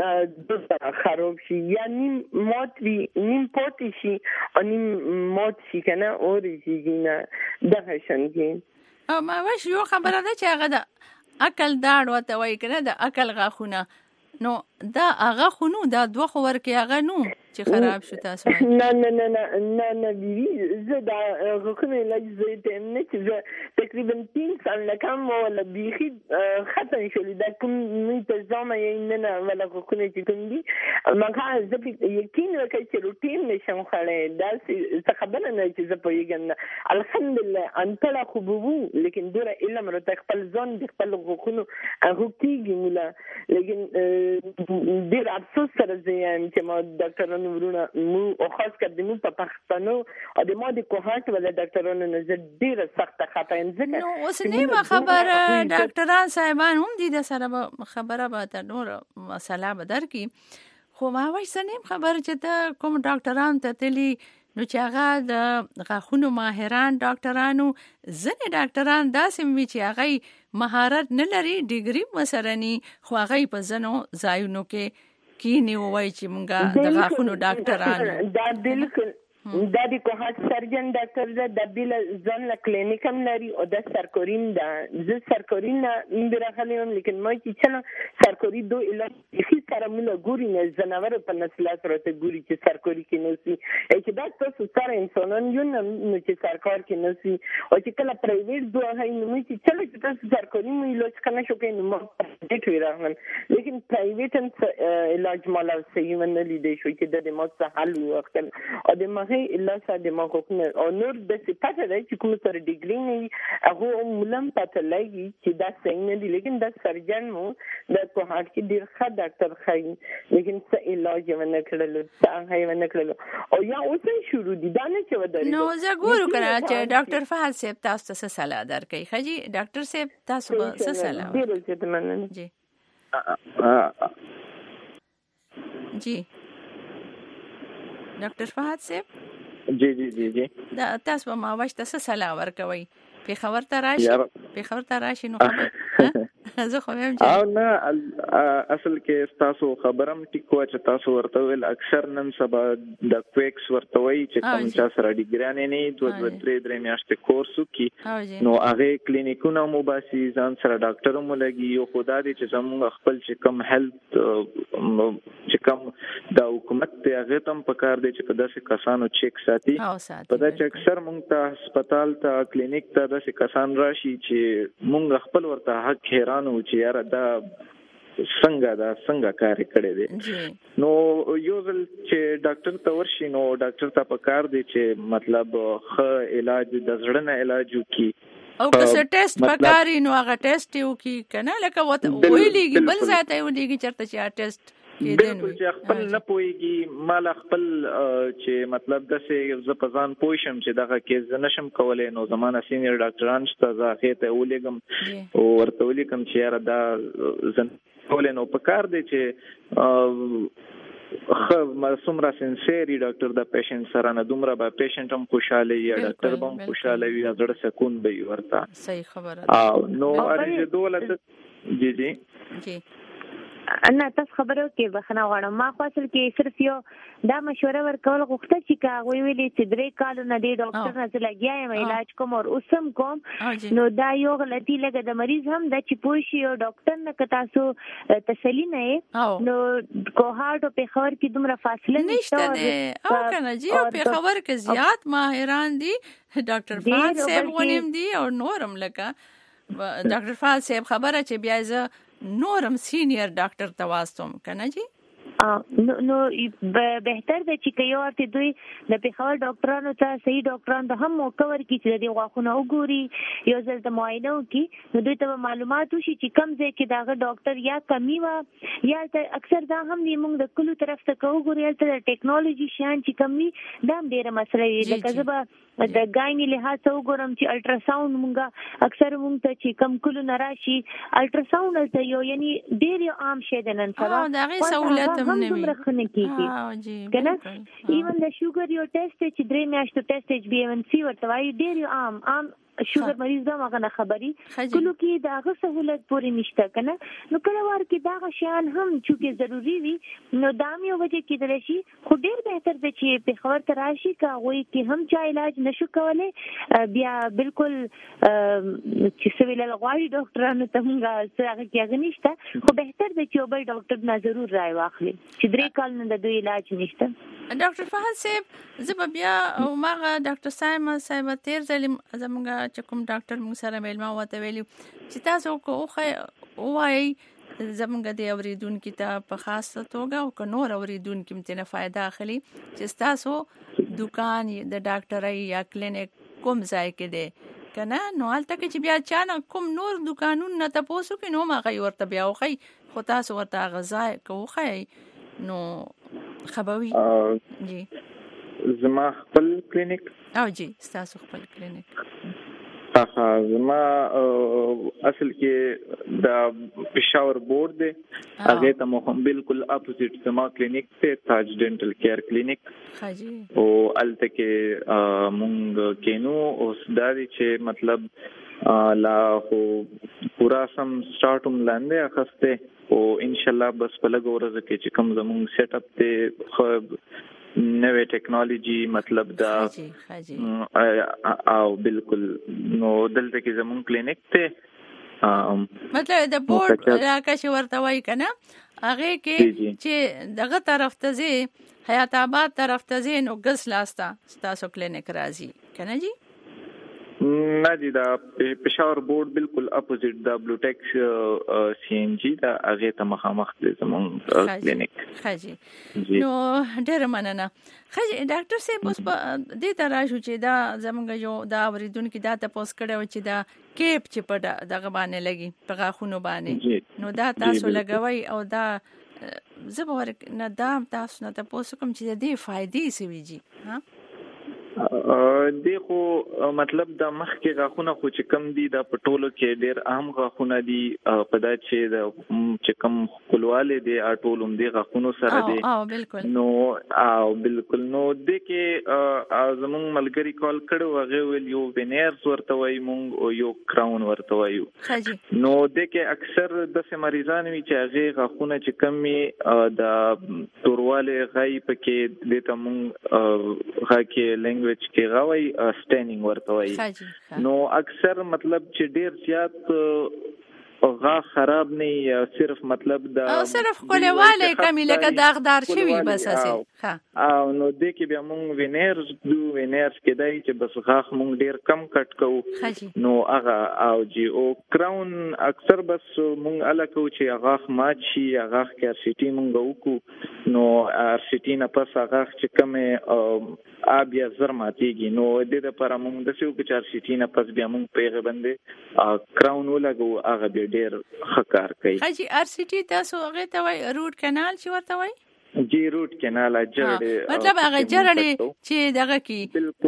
د خراب شي یعنی موت وی نیم پوتي شي او نیم موت شي کنه اوري شي نه دغه شانګي او ما وش یو خبره ده چې هغه د عقل داړ وته وای کنه د عقل غاخونه نو دا هغه خونو دا دوه خو ورکه هغه نو چې خراب شو تاسو نه نه نه نه نه نه بي زه دا غوښنه علاج زه ته نه چې تقریبا تین سال لکم ولا بيخي ختم شو دا کوم منتظم یې نه نه ولا غوښنه چې کوم دي مګه زه یقین وکړ چې روټین نشم خړې دا څه خبره نه چې زه پوهیږم الحمدلله انت لا خوبو لیکن ډیر علم را خپل ځان د خپل غوښنو هغه کیږي مولا لیکن ډیر افسوس سره زم چې ما ډاکټر ورونه مو او خاص کر د مو په پښتنو او د ما د کوهات ولا ډاکټرانو نظر ډیره سخت خطایم ځکه نو اوس نه خبره ډاکټران صاحبان هم دي د سره خبره به تر نور مسله به در کی خو ما وایي سنیم خبره چې ته کوم ډاکټران ته تلی نو چې هغه د غاښونو ماهران ډاکټرانو ځنې ډاکټران داسې وي چې هغه مهارت نه لري ډیګري مسرني خو هغه په ځنو ځایونو کې کینی وای چې مونږه د غاښونو ډاکټرانو دا بالکل دا د کوهات سرجن ډاکټر د بل ځن له کلینیک هم لري او د سرکورین دا ز سرکورین نه برغلیم لیکن ما چې څنګه سرکوري دوه علاج هیڅ سره موږ ګوري نه زناور په نسلات راته ګوري چې سرکوري کې نوسي چې دا تاسو سره انسانان یو نه چې سرکار کې نوسي او چې کله پرایویټ دوه هي نو چې چلو چې تاسو سرکوري مو علاج کنه شو کې نو دې ټوي راغلم لیکن پرایویټ علاج مالا صحیح نه لیدې شو چې د مو څه حل وخت او د ما هي الا ساده ما کونه او نور د صفته دی چې کوم سره ډیګری نه هغه ملم پته لګي چې دا څنګه دی لیکن دا سرجن مو د کوهات کې ډیر ښه ډاکټر خای لیکن څه علاج ونه کړلو څنګه یې ونه کړلو او یا اوس شروع دي دا نه چې ودرې نو زه ګورو کړه چې ډاکټر فهد صاحب تاسو څه صلاح درکې خجی ډاکټر صاحب تاسو څه صلاح ډیر زیات مننه جی جی ډاکټر فهد صاحب جی جی جی جی دا تاسو په ما واشته څه صلاح ورکوي په خبر ته راشي په خبر ته راشي نو خبر زه خو هم او نه اصل کې تاسو خبرم ټیکو چې تاسو ورته ویل اکثر نن سبا د کویکس ورته وی چې کوم چا سره ډیګران نه دوه دوه درې درې میاشتې کورس وکي نو هغه کلینیکونه مو باسي ځان سره ډاکټر مو لګي یو خدا دې چې زموږ خپل چې کم هیلث چې کم د حکومت ته هغه تم پکار دی چې داسې کسانو چیک ساتي په دا چې اکثر مونږ ته هسپتال ته کلینیک ته داسې کسان راشي چې مونږ خپل ورته حق حیران و چې یاره دا څنګه دا څنګه کار کړی دی نو یو ځل چې ډاکټر ته ورشي نو ډاکټر ته پکار دی چې مطلب ښه علاج د زړه نه علاج وکړي او که څه ټیسټ پکاري نو هغه ټیسټ یو کی کنه لکه ویلېږي بل ځای ته ویلېږي چرته چې ټیسټ بالکل چې خپل نه پويږي مال خپل چې مطلب داسې ز په ځان پوښم چې دغه کې نشم کولای نو زمانه سینیئر ډاکټران شته زه ته ولېګم او ورته ولیکم چې یاره دا زن کولای نو په کار دی چې خو مسومره سنسيري ډاکټر د پیشنټ سره نه دومره به پیشنټ هم خوشاله وي ډاکټر هم خوشاله وي زړه سکون به ورته صحیح خبره او نو ارزه دولت جی جی جی انا تاسو خبرو کې بخنه غواړم ما خو اصل کې صرف یو دا مشوره ورکول غوښته چې کا وی ویلې چې درې کال نه دی ډاکټر نه لګیا یم علاج کوم او اوسم کوم نو دا یو غلطي لګه د مریض هم د چې پوه شي او ډاکټر نه کتا سو تسلی نه نو کوهارت او پیښور کې دومره فاصله نشته او کنه جی او پیښور کې زیات ماهران دي ډاکټر فاضل صاحب غونیم دي او نورم لکه ډاکټر فاضل صاحب خبره چې بیا ز نورم سینیئر ډاکټر ته واستوم کنه جی نو نو بهتر دی چې یو ورته دوی د پیښور ډاکټرانو ته صحیح ډاکټران ته هم موکور کی چې د غاښونو وګوري یو ځل د معاینه وکي نو دوی ته معلومات وشي چې کم ځای کې داغه ډاکټر یا کمی وا یا اکثر دا هم موږ د کلو طرف ته کوو ګوري ته ټیکنالوژي شان چې کمی دا ډیره مسله وي لکه زبا د غایني لحاظ وګورم چې الټراساوند مونږه اکثر مونږ ته چې کم کلو نراشي الټراساوند ته یو یعنی ډیر عام شی ده نن سبا دا غي سہولت هم نه وي کنه ایون د شوګر یو ټیسټ چې درې میاشتو ټیسټ ایچ بی ون سی ورته وایي ډیر عام عام شوګر مریض دا مغه نه خبري کلو کې داغه سہولت پوری نشته کنه نو کله ور کې داغه شیان هم چې ضروری وي نو دام یو وجه کې درشي خو ډیر بهتر دی چې په خبر تراشي کا وای کې هم چا علاج نشو کولای بیا بالکل چې سویل الغوای ډاکټرانو ته موږ څنګه کې نشته خو بهتر دی چې بل ډاکټر نه ضرور راي واخلي چې درې کال نه د دوی علاج نشته ډاکټر فهد صاحب زه بیا او ماغه ډاکټر سایما صاحب تیر ځلم زمونږ چې کوم ډاکټر موږ سره مېلمه وته ویلو چې تاسو کو وای زمونږ د اوریدونکو ته په خاصه توګه او ک نور اوریدونکو متنه فائدہ اخلي چې تاسو دکان د ډاکټرای یا کلینیک کوم ځای کې دی کنه نو حالت کې چې بیا چانه کوم نور دکانونو نه تاسو کې نو ما غي ورته بیا وخی خو تاسو ورته غزا کوخی نو خبروي جی زما خپل کلینیک او جی تاسو خپل کلینیک اها زما اصل کې د پېښور بورډ دی هغه ته مو هم بالکل اپوزیټ زما کلینیک ته تاج ډینټل کیر کلینیک ها جی او الته کې مونږ کینو اوس دا چې مطلب لا هو پورا سم سٹارټوم لاندې اخسته او ان شاء الله بس په لګ ورځ کې چې کوم زموږ سیټ اپ ته خو نوې ټیکنالوژي مطلب دا او بالکل نو دلته کې زموږ کلینیک ته مطلب د بورډ راکښ ورته وای کنه هغه کې چې دغه طرف ته زی حیات آباد طرف ته زی نو ګس لاستا تاسو کلینیک راځي کنه جی نه دي دا پېښور بورډ بالکل اپوزیټ دا بلو ټیکس سی ان جی دا هغه ته مخامخ دي زموږ کلینیک خاجي نو ډېر مننه خاجي ډاکټر صاحب اوس په دې طرح شو چې دا زموږ یو دا اوریدونکو دا تاسو کړو چې دا کیپ چې په دغه باندې لګي په غاښونو باندې نو دا تاسو لګوي او دا زبر نه دا تاسو نه تاسو کوم چې دې فائدې سوي جی ها د خو مطلب د مخ کې غاخونه خو چې کم دي د پټولو کې ډېر عام غاخونه دي په دا چې د چې کم خپلواله دي اټولم دي غاخونو سره دي او بالکل نو او بالکل نو د کې زمون ملګری کال کړو هغه ویل یو وینرز ورته وای مونږ یو کراون ورته وایو نو د کې اکثر د مریضان وی چې هغه غاخونه چې کم د تورواله غي پکې د تمون غا کې لینګویج کې غوي سټینینګ ورته وایي نو اکثر مطلب چې ډیر زیات غا خراب نه یا صرف مطلب دا او صرف خلواله کمی لکه داغدار شوی بس اسه ها او نو د کې بیا مونږ وینرز دو وینرز کې دای چې بس غاخ مونږ ډیر کم کټ کوو نو هغه او جی او کراون اکثر بس مونږ الکو چې غاخ ماچ شي غاخ کې ارسیټي مونږ وکړو نو ارسیټي نه پس غاخ چې کمه ابیا زر ماتيږي نو د دې لپاره مونږ د سیو کې ارسیټي نه پس بیا مونږ پیغه باندې کراون ولګو هغه ډیر خکار کوي حاجی ار سی ټي تاسو هغه ته وای روټ کانال چې ورته وای جی روټ کانال جړې مطلب هغه جړې چې دغه کی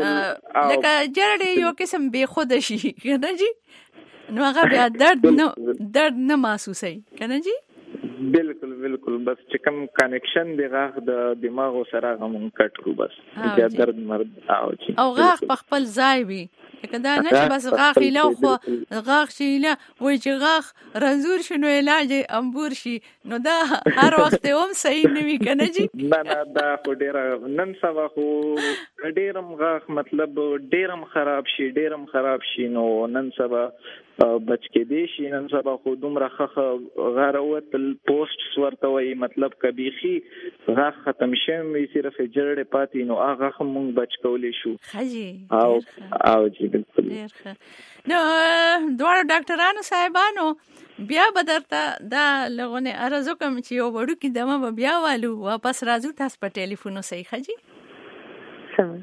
لکه جړې یو قسم به خود شي کنه جی نو هغه بیا درد نه درد نه محسوسي کنه جی بالکل بالکل بس چې کوم کنیکشن دی غاغ د دماغ سره غو کټ کو بس بیا درد مرد او چی او غاغ په خپل ځای وي کدا نه چې بس غاخ له خو غاخ شي له وای چې غاخ رنزور شنو علاج امبور شي نو دا هر وخت هم صحیح نه وی کنه جی نه نه دا خو ډیر نن سبا خو ډیرم غاخ مطلب ډیرم خراب شي ډیرم خراب شي نو نن سبا بچ کې دی شي نن سبا خو دومره خخه غاروت پوسټ ورته وای مطلب کبيخي غاخ ختم شوم وی صرف جړې پاتې نو هغه هم بچ کولې شو خجی او او جی بالکل نو دوه ډاکټرانو صاحبانو بیا بدرته دا لغونه ارزو کوم چې یو وړو کې دمه بیا والو واپس راځو تاسو په ټلیفون صحیح خجی سم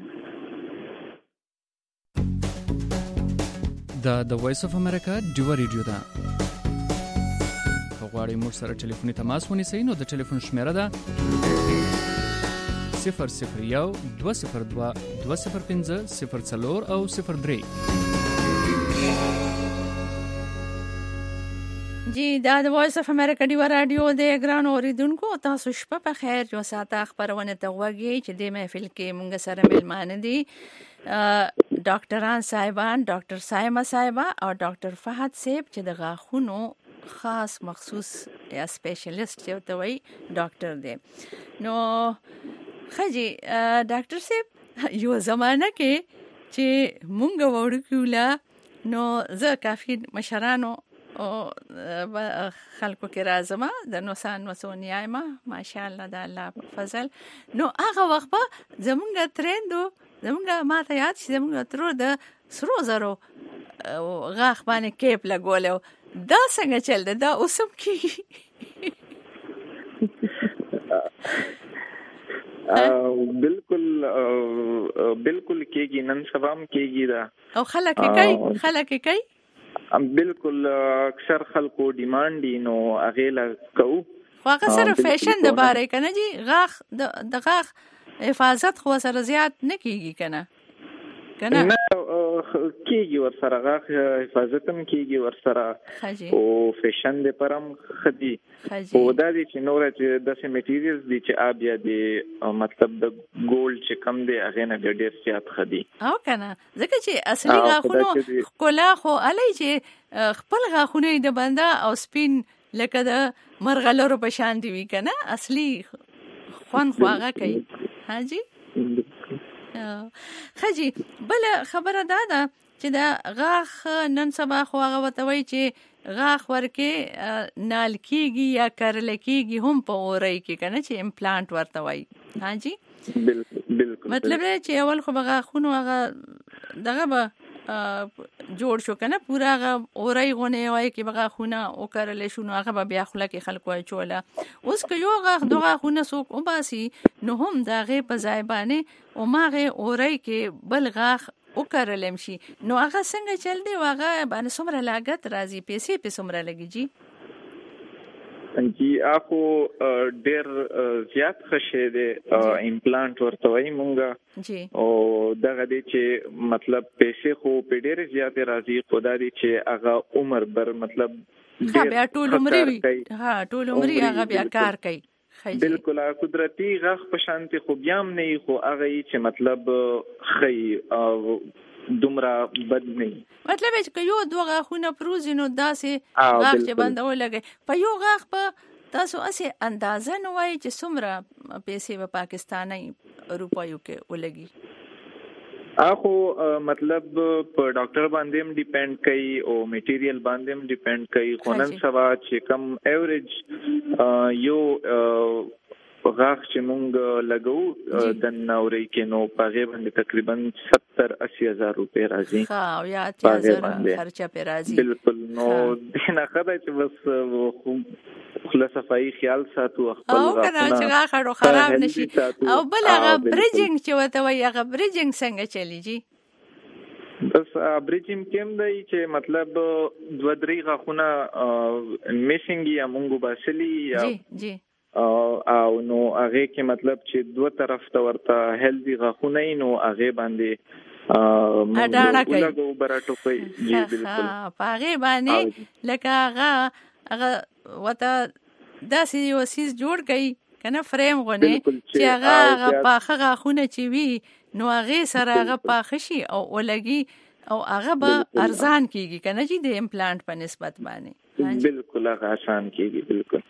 دا د وایس اف امریکا ډیو ریډیو ده غواړئ موږ سره ټلیفوني تماس ونیسئ نو د ټلیفون شمیره ده صفر صفر یو دوه صفر دوه دوه صفر پنځه صفر څلور او صفر درې جی دا د وایس اف امریکا ډیو رادیو د ګران اوریدونکو تاسو شپه په خیر جو ساته خبرونه ته وګورئ چې د محفل کې مونږ سره ملمانه دي ډاکټران صاحبان ډاکټر سایمه صاحبه او ډاکټر فهد صاحب چې د غاښونو خاص مخصوص یا سپیشلیست چې ته وای ډاکټر دی نو خجی ډاکټر صاحب یو زمانہ کې چې مونږ وړو کیولا نو زه کافی مشرانو او خلکو کې راځم د نوسان وسونی ما ماشاءالله د الله فضل نو هغه وخت به زمونږ ترندو زمونږ ماته یاد شي زمونږ تر د سرو زرو غاخ باندې کیپ لګولو دا څنګه چل دا اوسم کی بالکل بالکل کېږي نن سبام کېږي دا او خلک کوي خلک کوي بالکل اکثر خلکو ډیماند دي نو هغه لا کو خو هغه سره فیشن د باره کنه جی غاخ د غاخ حفاظت خو سره زیات نه کیږي کنه کنه نه کیږي ور سره غاخ حفاظت هم کیږي ور سره او فیشن د پرم خدي او دا دي چې نور چې د سه میټیریلز دي چې ابیا دي مطلب د ګولډ چې کم دي هغه نه ډیر زیات خدي او کنه ځکه چې اصلي غاخونو کولا خو علي چې خپل غاخونه د بنده او سپین لکه د مرغلورو په شان دی وی کنه اصلي خوان خواغه کوي حاجی خجی بل خبره دا ده چې دا غاخ نن سبا خو هغه وتوي چې غاخ ورکه نال کیږي یا کرل کیږي هم په اوري کې کنه چې امپلانټ ورته وای حاجی بالکل مطلب چې اول خو غاخونو هغه دغه به جوړ شو کنه پورا هغه اوري غونه وای کې بغه خونه او کرل شنو هغه بیا خله کې خلکو چوله اوس که یو غاخ دوغه خونه سوق او باسي نو هم دغه په ځای باندې او ماغه اوري کې بل غاخ او کرلم شي نو هغه څنګه چل دی واغه باندې څومره لاګت راځي پیسې په څومره لګي جی جی اخو ډیر زیات خشه دي امپلانټ ورته وای مونږه جی او دغه دي چې مطلب پیسې خو په ډیر زیات راځي خدای دې چې هغه عمر بر مطلب ها بیا ټول عمر وي ها ټول عمر هغه بیا کار کوي بالکل قدرتي غخ په شانتي خو بیا هم نه خو هغه چې مطلب خي دومره بد نه مطلب چې یو دوه غاښونه پروزي نو داسې غاښ چې بندول لګي په یو غاښ په تاسو اسې اندازه نه وایي چې څومره پیسې په پاکستاني روپیو کې ولګي اخو مطلب په ډاکټر باندې هم ډیپند کوي او میټیریل باندې هم ډیپند کوي خو نن سبا چې کم ایوریج یو غاښ چې مونږ لګو د نوري کې نو پاغه باندې تقریبا ستر اسی هزار روپے راځي ها یا اتیا هزار خرچه په راځي بالکل نو نه خدای چې بس خلاص صفائی خیال ساتو خپل او کنه چې غاښ خراب نشي او بل هغه بریجینګ چې وته وي هغه بریجینګ څنګه چلیږي بس بریجینګ کوم دی چې مطلب دوه درې غاښونه میسنګ یا مونږ باسلی یا جی جی او نو هغه کې مطلب چې دوه طرف ته ورته هیلدي غاښونه نو هغه باندې اډاڼه کوي لګو براټو کوي جی بالکل هغه باندې لکه هغه هغه وته داسې یو سیس جوړ کړي کنه فریم غونې چې هغه هغه پاخه غاښونه چې وي نو هغه سره هغه پاخه شي او ولګي او هغه به ارزان کیږي کنه چې د امپلانټ په نسبت باندې بالکل هغه آسان کیږي بالکل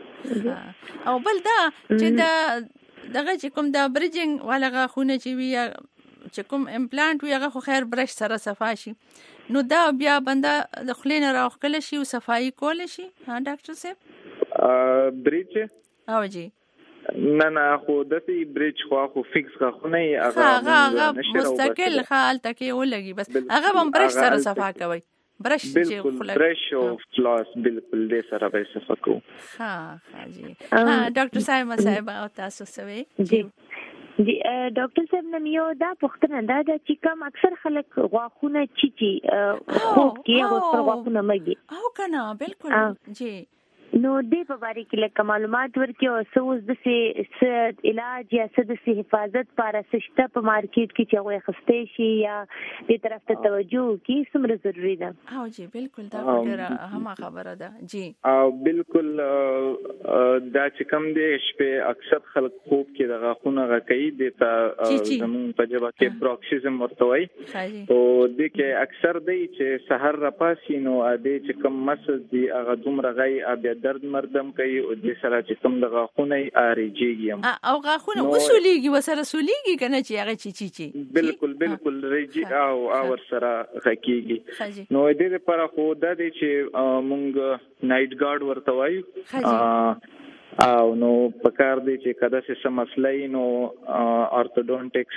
او بل دا چې دا دغه چې کوم دا بریجینګ والا غاښونه چې وي چې کوم امپلانټ وي هغه خو خیر برش سره صفا شي نو دا بیا بنده د خلینو راوخکل شي او صفائی کول شي ها ډاکټر صاحب بریج او جی نه نه خو دته بریج خو خو فکس غاښونه هغه هغه مستقل خال تکي ولګي بس هغه هم برش سره صفا کوي برش چې خلک برش او فلاس بالکل دې سره به صفا کو ها ها جی ها ډاکټر صاحب صاحب او تاسو سوي جی جی ډاکټر صاحب نن یو دا پوښتنه دا چې کوم اکثر خلک غاښونه چی چی خو کې او پر غاښونه مګي او کنه بالکل جی نو دې په اړه کې لکه معلومات ورکړي او سوز د سي علاج یا د سي حفاظت لپاره سشته په مارکیټ کې چې هغه خسته شي یا دې طرف ته توجه کی څومره ضروری ده او جی بالکل دا ډیره هم خبره ده جی او بالکل دا چې کوم دې شپه اکثر خلک خوب کې د غاښونه غکې دي ته زمون په جواب کې پروکسیزم ورته وایي او دې کې اکثر دی چې سحر را پاسي نو دې چې کوم مسد دی هغه دومره غي ابي درد مردم کوي او د سره چې کوم د غاښونه اریږي او غاښونه وسولېږي وسره سولېږي کنه چې هغه چی چی چی بالکل بالکل ریږي او اور سره غکیږي نو دې لپاره خو د دې چې مونږ نایټ ګارد ورته وایو او نو پکار دی چې کله څه مسلې نو اورتودونټکس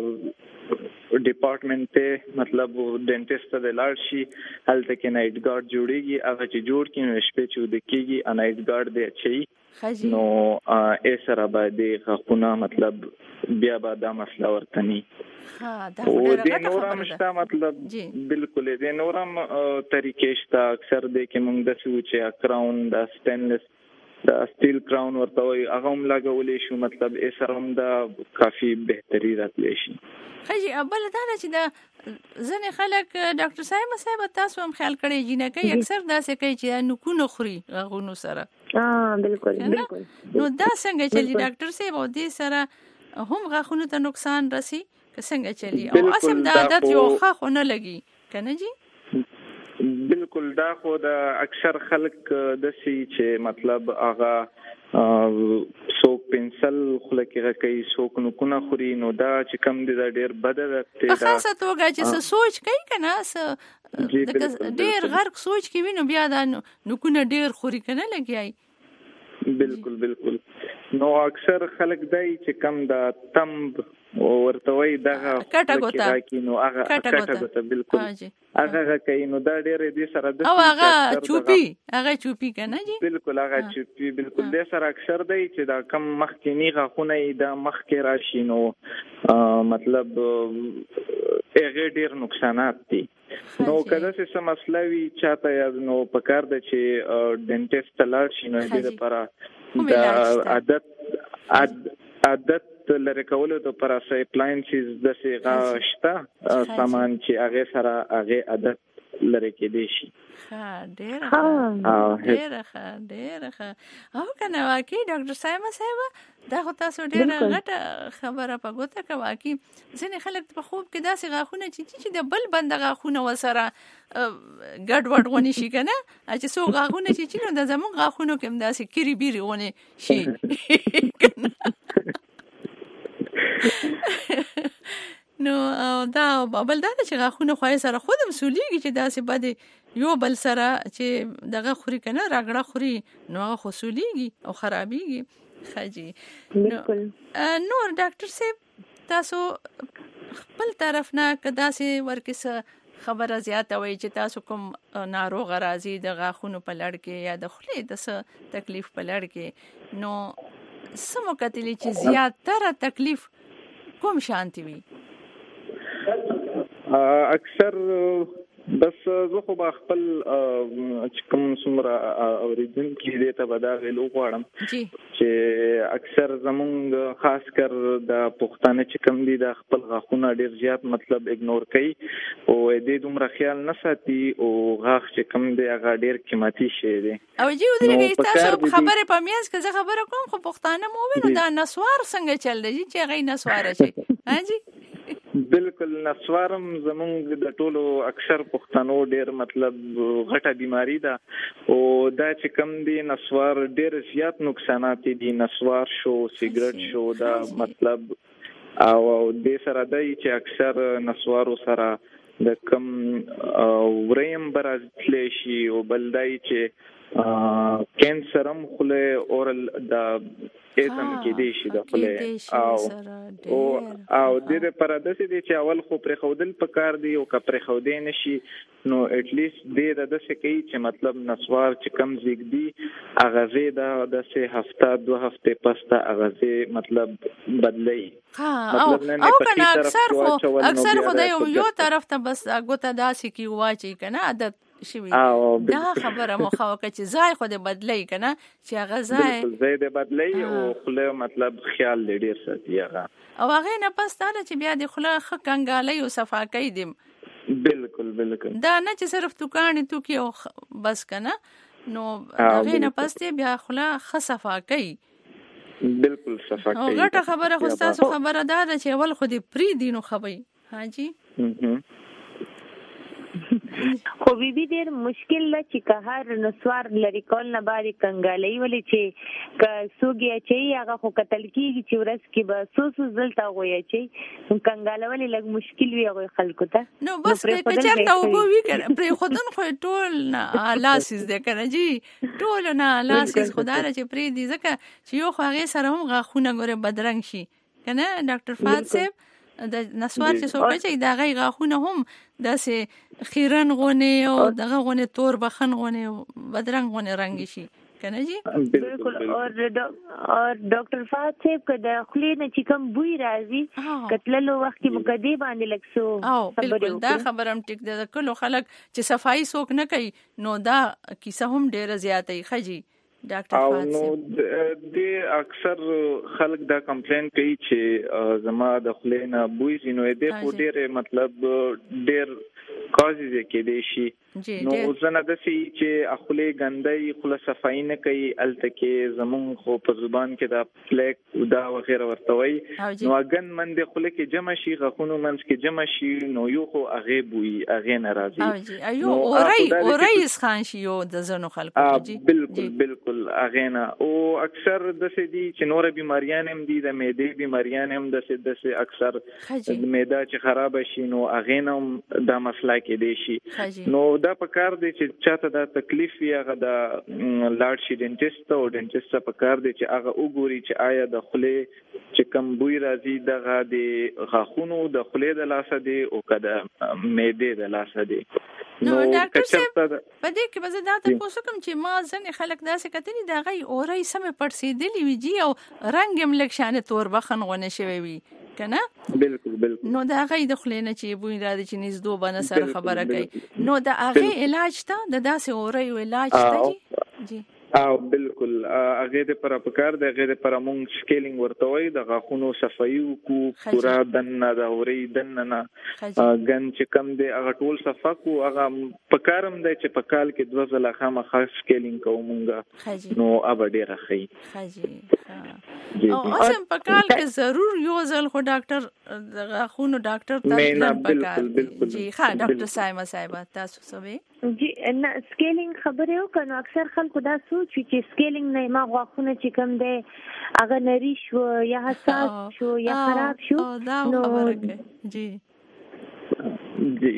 د ډپارټمنټ ته مطلب ډینټیسټ ته لاړ شي هلته کې نایټ ګارد جوړیږي هغه چې جوړ کینو شپې چې د کېږي ا نایټ ګارد دی چې نو ا سره باندې غاښونه مطلب بیا به دا مسله ورته ني ها دا ډېر نورم شته مطلب بالکل دې نورم طریقې شته اکثر دې کې موږ د سوچ کراون د سټینلیس دا سټیل کراون ورته وي هغه هم لګولې شو مطلب یې سره هم دا کافي بهتري راتلی شي خجی اول دا چې دا ځنې خلک ډاکټر صاحب صاحب تاسو هم خیال کړی جنکه اکثر دا څه کوي چې نکونه خوري غونو سره اه بالکل بالکل نو دا څنګه چلی ډاکټر صاحب او دې سره هم غاښونو ته نقصان رسی که څنګه چلی او اسم دا عادت یو ښه خو نه لګي کنه جی بالکل دا خو د اکثر خلک د سی چې مطلب هغه څوک پنسل خلک کوي څوک نو کو نه خوري نو دا چې کم دي دا ډیر بد ده په خاصه توګه چې سوچ کوي کنه س ډیر غرق سوچ کوي نو بیا دا نو کو نه ډیر خوري کنه لګي بالکل بالکل نو اکثر خلک دای چې کم دا تمب ورته وای دغه کټه ګوتا نو هغه کټه ګوتا بالکل هغه کوي نو دا ډېر دې سره د او هغه چوپی هغه چوپی کنه جی بالکل هغه چوپی بالکل دې سره اکثر دی چې دا کم مخ کې نه غاښونه دا مخ کې راشي نو مطلب هغه ډېر نقصانات دي نو کله چې سم مسله وی چاته نو پکار د چې ډنټیسټ تلاړ شي نو دې لپاره د عادت عادت لری کولو د پر اپلاینسز د سیغه شته سامان چې هغه سره هغه عادت لری کې دی شي. ها ډېر ښه ډېر ښه ډېر ښه او کنه واقعي ډاکټر صاحب صاحب دا خو تاسو ډېر غټه خبره په ګوته کا واقعي ځینې خلک په خوب کې داسې غاښونه چې چې د بل بند غاښونه وسره ګډ وډ ونی شي کنه چې سو غاښونه چې چې نو د زمون غاښونو کې داسې کری بیری ونی شي نو دا بل دا چې غاښونه خو سره خود مسولېږي چې داسې باندې یو بل سره چې دغه خوري کنه راګړه خوري نو هغه خصولېږي او خرابېږي خاجي بالکل نور ډاکټر صاحب تاسو خپل طرف نه کداسې ورکه خبره زیاته وي چې تاسو کوم ناروغ راځي د غاښونو په لړ کې یا د خولې د څه تکلیف په لړ کې نو سمو کتلی چې زیاتره تکلیف کوم شانتي وي اکثر بس زه خو به خپل چې کوم څومره اوریدونکي دي ته به دا ویلو غواړم چې اکثر زمونږ خاص کر د پښتانه چې کوم دي د خپل غاښونه ډېر زیات مطلب اګنور کوي او دې دومره خیال نه ساتي او غاښ چې کوم دی هغه ډېر قیمتي شی دی او جی ودرېږي تاسو خبره په میاس کې زه خبره کوم خو پښتانه مو ویني دا نسوار څنګه چل دی چې هغه نسوار شي ها جی بالکل نسوارم زمونږ د ټولو اکثر پښتنو ډېر مطلب غټه بیماری ده او دا چې کم دي نسوار ډېر زیات نقصانات دي نسوار شو سیګریټ شو دا مطلب او د سره دای چې اکثر نسوارو سره د کم وریم برازتلی شي او بلدای چې کینسرم خله اورل د ایزم کې دی شي د خله او او د دې پر داسې دي چې اول خو پر خودل پکار دی او که پر خودې نشي نو اټ لیست دې د داسې کوي چې مطلب نسوار چې کم زیګ دی اغازه د داسې هفته دوه هفته پسته اغازه مطلب بدلی ها او او کنه اکثر خو اکثر خو د یو طرف ته بس غوته داسې کی واچي کنه عادت شوی دا خبره مخه وکړه چې ځای خو دې بدلی کنه چې هغه ځای ځای دې بدلی او خله مطلب خیال لري ساتي هغه او هغه نه پس تعالی چې بیا دې خله خ کنګالي او صفاکۍ دې بالکل بالکل دا نه چې صرف توکانې توکي او بس کنه نو هغه نه پس دې بیا خله خ صفاکۍ بالکل صفاکۍ او غټه خبره خو تاسو خبره ده چې اول خو دې پری دینو خبي ها جی خو بي بي ډېر مشکل لا چې که هر نسوار لري کول نه باندې کنګالي ولې چې که سوګي چې هغه خو قتل کیږي چې ورس کې به سو سو زلتا وي چې کنګالول لږ مشکل وي هغه خلکو ته نو بس که چرته وګوي کړه پر خودن خو ټول نه لاسیز ده کنه جی ټول نه لاسیز خدای چې پری دي ځکه چې یو خو هغه سره هم غاښونه ګوره بدرنګ شي کنه ډاکټر فات صاحب د نسوار چې څوک چې دا غي غاښونه هم داسې خیرن غونې او دغه غونې تور بخن غونې بدرنګ غونې رنګ شي کنه جی بالکل او ډاکټر فات صاحب کده خلې نه چې کوم بوی راځي کتللو وخت کې مقدمه باندې لکسو او بالکل دا خبرم ټیک ده کله خلک چې صفائی څوک نه کوي نو دا کیسه هم ډیره زیاتې خجی ډاکټر فات صاحب د اکثر خلک دا کمپلین کوي چې زما د خلې نه بوی زینو دې په ډېر مطلب ډېر کازز کې دی شي نو زنه د سي چې خلې ګندای خله صفائی نه کوي الته کې زمون خو په زبان کې دا فلیک دا وغیرہ ورتوي نو اګن من د خله کې جمع شي غخونو منس کې جمع شي نو یو خو اغه بوي اغه ناراضي او جی ایو اوري اوري خان شي یو د زنو خلکو جی بالکل بالکل اغه نه او اکثر د سې دي چې نور بیماریان هم دي د معدې بیماریان هم د سې د سې اکثر د معده چې خراب شي نو اغه نه دا مسله کې دی شي نو دا پکار دی چې چاته دا تکلیف یا غدا لاړ شي ډنټیسټ او ډنټیسټ پکار دی چې هغه وګوري چې آیا د خلې چې کم بوی راځي دغه د غاښونو د خلې د لاسه دی او کده معدې د لاسه دی نو ډاکټر صاحب په دې کې به دا تاسو کوم چې ما ځنې خلک داسې کتنی دا غي اوري سم پړسېدلی وي جی او رنگ هم لک شانه تور بخن غونه شوی وي کنه بالکل بالکل نو دا غي د خلینه چې بوی را دي چې نږدې باندې سره خبره کوي نو دا هغه علاج ته د داسې اوري علاج ته جی او بالکل هغه د پر پکار د هغه پر مونږ سکیلینګ ورته وای د غاخونو صفایي کو پورا دنه د اوري دنه نه غن چې کم دی هغه ټول صفا کو هغه پکارم دی چې پکال کې دوه ځله خامہ خاص سکیلینګ کوو مونږه نو اب ډیر خي خجی او اسم پکال کې ضرور یو ځل خو ډاکټر د غاخونو ډاکټر ته پکار جی ها ډاکټر سایما صاحب تاسو سوي جی نه سکیلینګ خبره یو کنه اکثر خلکو دا سوچ چې سکیلینګ نه ما غاخونه چې کم دی هغه نری شو یا حساس شو یا خراب شو نو جی جی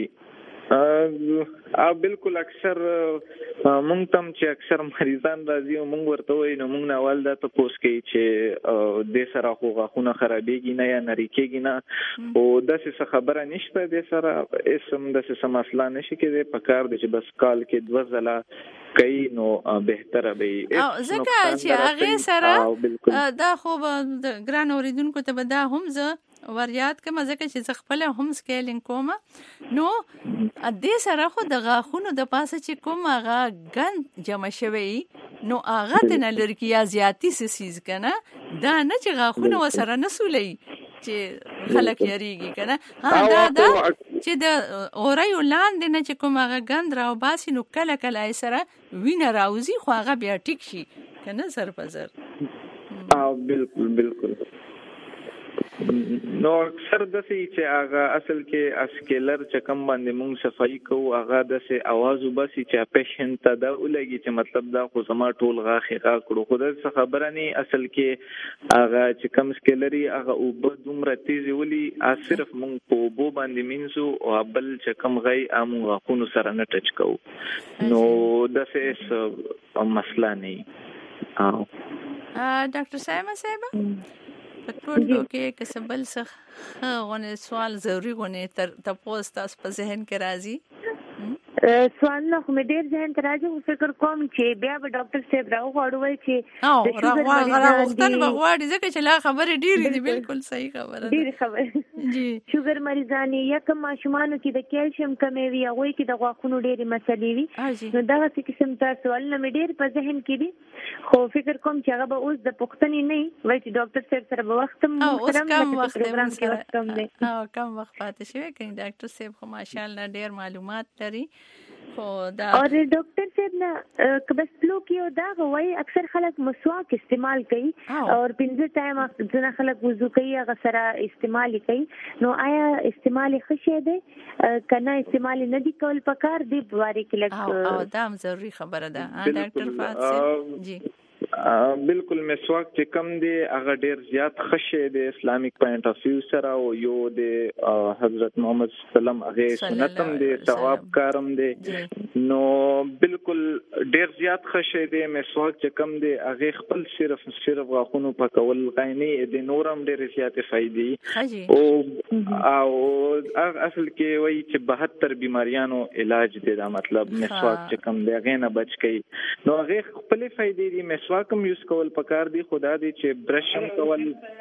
ا بالکل اکثر مونږ تم چې اکثر مریضان راځي او مونږ ورته وایو نو مونږ نه اول دا تاسو کې چې د سره خو غاخونه خرابېږي نه یا نری کېږي نه او د څه خبره نشته د سره اسم د څه مسله نشي کېږي په کار د چې بس کال کې دوه ځله کوي نو بهتره به او ځکه چې هغه سره دا خو د ګران اوریدونکو ته به دا هم زه وریاد کوم ځکه چې خپل هم سکیلینګ کوم نو ا دې سره خو د غاخونو د پاسه چې کوم هغه ګند جمع شوی نو هغه د نلرکیا زیاتی سیز کنه دا نه چې غاخونو وسره نسولې چې خلک یریږي کنه ها دا دا چې د اوري ولاندې نه چې کوم هغه ګند راو باسي نو کله کله یې سره وینه راوځي خو هغه بیا ټیک شي کنه سر په سر او بالکل بالکل نو اکثر د سې چې هغه اصل کې اسکیلر چې کم باندې موږ صفائی کوو هغه د سې आवाज وبسي چې پیشنټ ته دا ولګي چې مطلب دا خو زما ټول غاخي غا کړو خو د څه خبره نه اصل کې هغه چې کم سکیلري هغه او په دومره تیزی ولي صرف موږ په بو باندې مینځو او بل چې کم غي امو غاخونو سره نه ټچ کوو نو د سې مسله نه او ډاکټر سایما صاحب په ټولو کې کسبل څه غونه سوال ضروری غونه تر تاسو تاسو په ذهن کې راځي سوال نو مې ډېر ذهن ته راځي او فکر کوم چې بیا به ډاکټر صاحب راو غواړي چې د شوګر مریضان غواړي ځکه چې لا خبره ډېری دي بالکل صحیح خبره ډېری خبره جی شوګر مریضان یا کوم ماشومان کې د کیلشیم کمی وي هغه کې د غاښونو ډېری مسلې وي نو دا څه قسم تاسو سوال نه مې ډېر په ذهن کې دي خو فکر کوم چې هغه به اوس د پښتني نه وای چې ډاکټر صاحب سره به وخت محترم پروګرام کې وخت کم دی او کم وخت پاتې شوی کین ډاکټر صاحب خو ماشاءالله ډېر معلومات لري خو دا اور ډاکټر صاحب نه کبسلو کې دا غوي اکثر خلک مسواک استعمال کوي اور پنځه ټایم ځنه خلک وضو کوي هغه سره استعمال کوي نو آیا استعمال خشه ده کنه استعمال نه دی کول پکار دی بواري کې لګ او دا ضروری خبره ده ډاکټر فاضل صاحب جی بالکل مسواک چې کم دی هغه ډیر زیات خشه دی اسلامیک پوینټ اف ویو سره او یو دی حضرت محمد سلام هغه سنتم دی ثواب کارم دی نو بالکل ډیر زیات خشه دی مسواک چې کم دی هغه خپل صرف صرف غاخونو پکول غینی د نورم ډیر زیات فائدې او او اصل کې وایي چې بهتر بیماریانو علاج دی دا مطلب مسواک چې کم دی هغه نه بچ کی نو هغه خپل فائدې دی مسواک کوم یوز کول پکار دی خدا دی چې برشم کول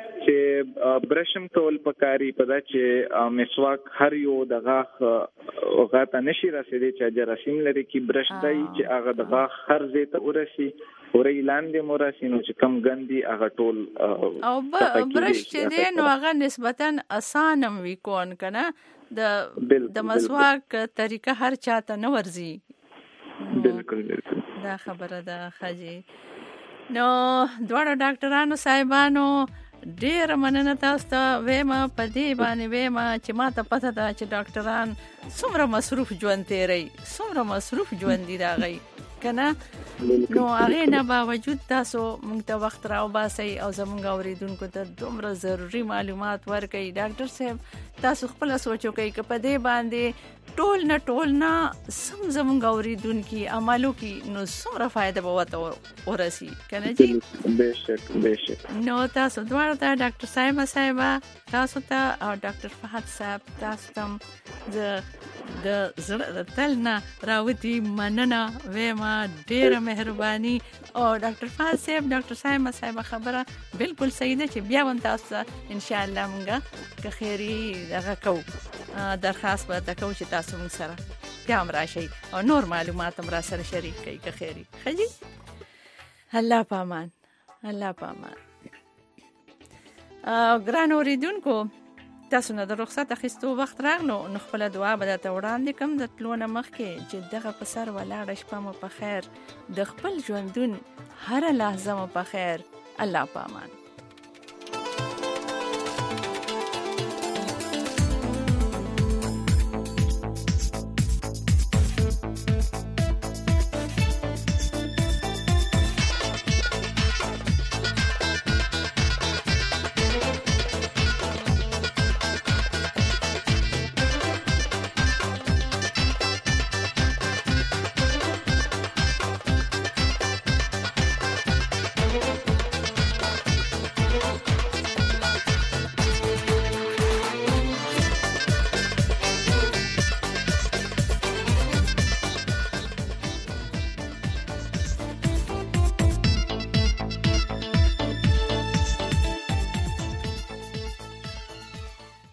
چې برشم کول پکاري پدا چې مسواک هر یو د غاخ غاته نشي رسیدي چې جراثیم لري کی برش دی چې هغه د غاخ هر ځای ته ورسي ورې لاندې موراسي نو چې کم ګندي هغه ټول او برش چې دی نو هغه نسبتا اسانم وی کون کنه د د مسواک طریقه هر چاته نه ورزي بالکل بالکل دا خبره ده خجی نو دواړو ډاکټرانو صاحبانو ډیر مننه تاسو ته وېما په دې باندې وېما چې ما ته پته ده چې ډاکټران څومره مصروف ژوند تیری څومره مصروف ژوند دی راغی کنه نو هغه نه باوجود تاسو موږ ته وخت راو باسي او زموږ اوریدونکو ته دومره ضروری معلومات ورکړي ډاکټر صاحب تاسو خپل سوچو کوي ک په دې باندې ټول نه ټول نه سم زمونږ اوریدونکو عملو کې نو څومره فائدہ به وته ورسي کنه جی بهشک بهشک. نو تاسو دواړه ته ډاکټر صاحب صاحب تاسو ته او ډاکټر فهد صاحب تاسو ته د د زړه تل نه راوتی مننه وېما ډېره مهرباني. او ډاکټر فهد صاحب ډاکټر صاحب صاحب خبره بالکل صحیح ده چې بیا ون تاسو ان شاء الله مونږه که خیری دغه کو درخواست به تکو چې تاسو موږ سره بیا هم راشئ او نور معلومات هم را سره شریک کړئ که خیری خجی. الله پامان الله پامان. ګران اوریدونکو تاسو نه د رخصت اخیستو وخت راغلو نو خپل دعا به درته وړاندې کوم د تلونه مخکې چې دغه په سر ولاړه شپه مو په خیر د خپل ژوندون هر لحظه مو په خیر. الله پامان.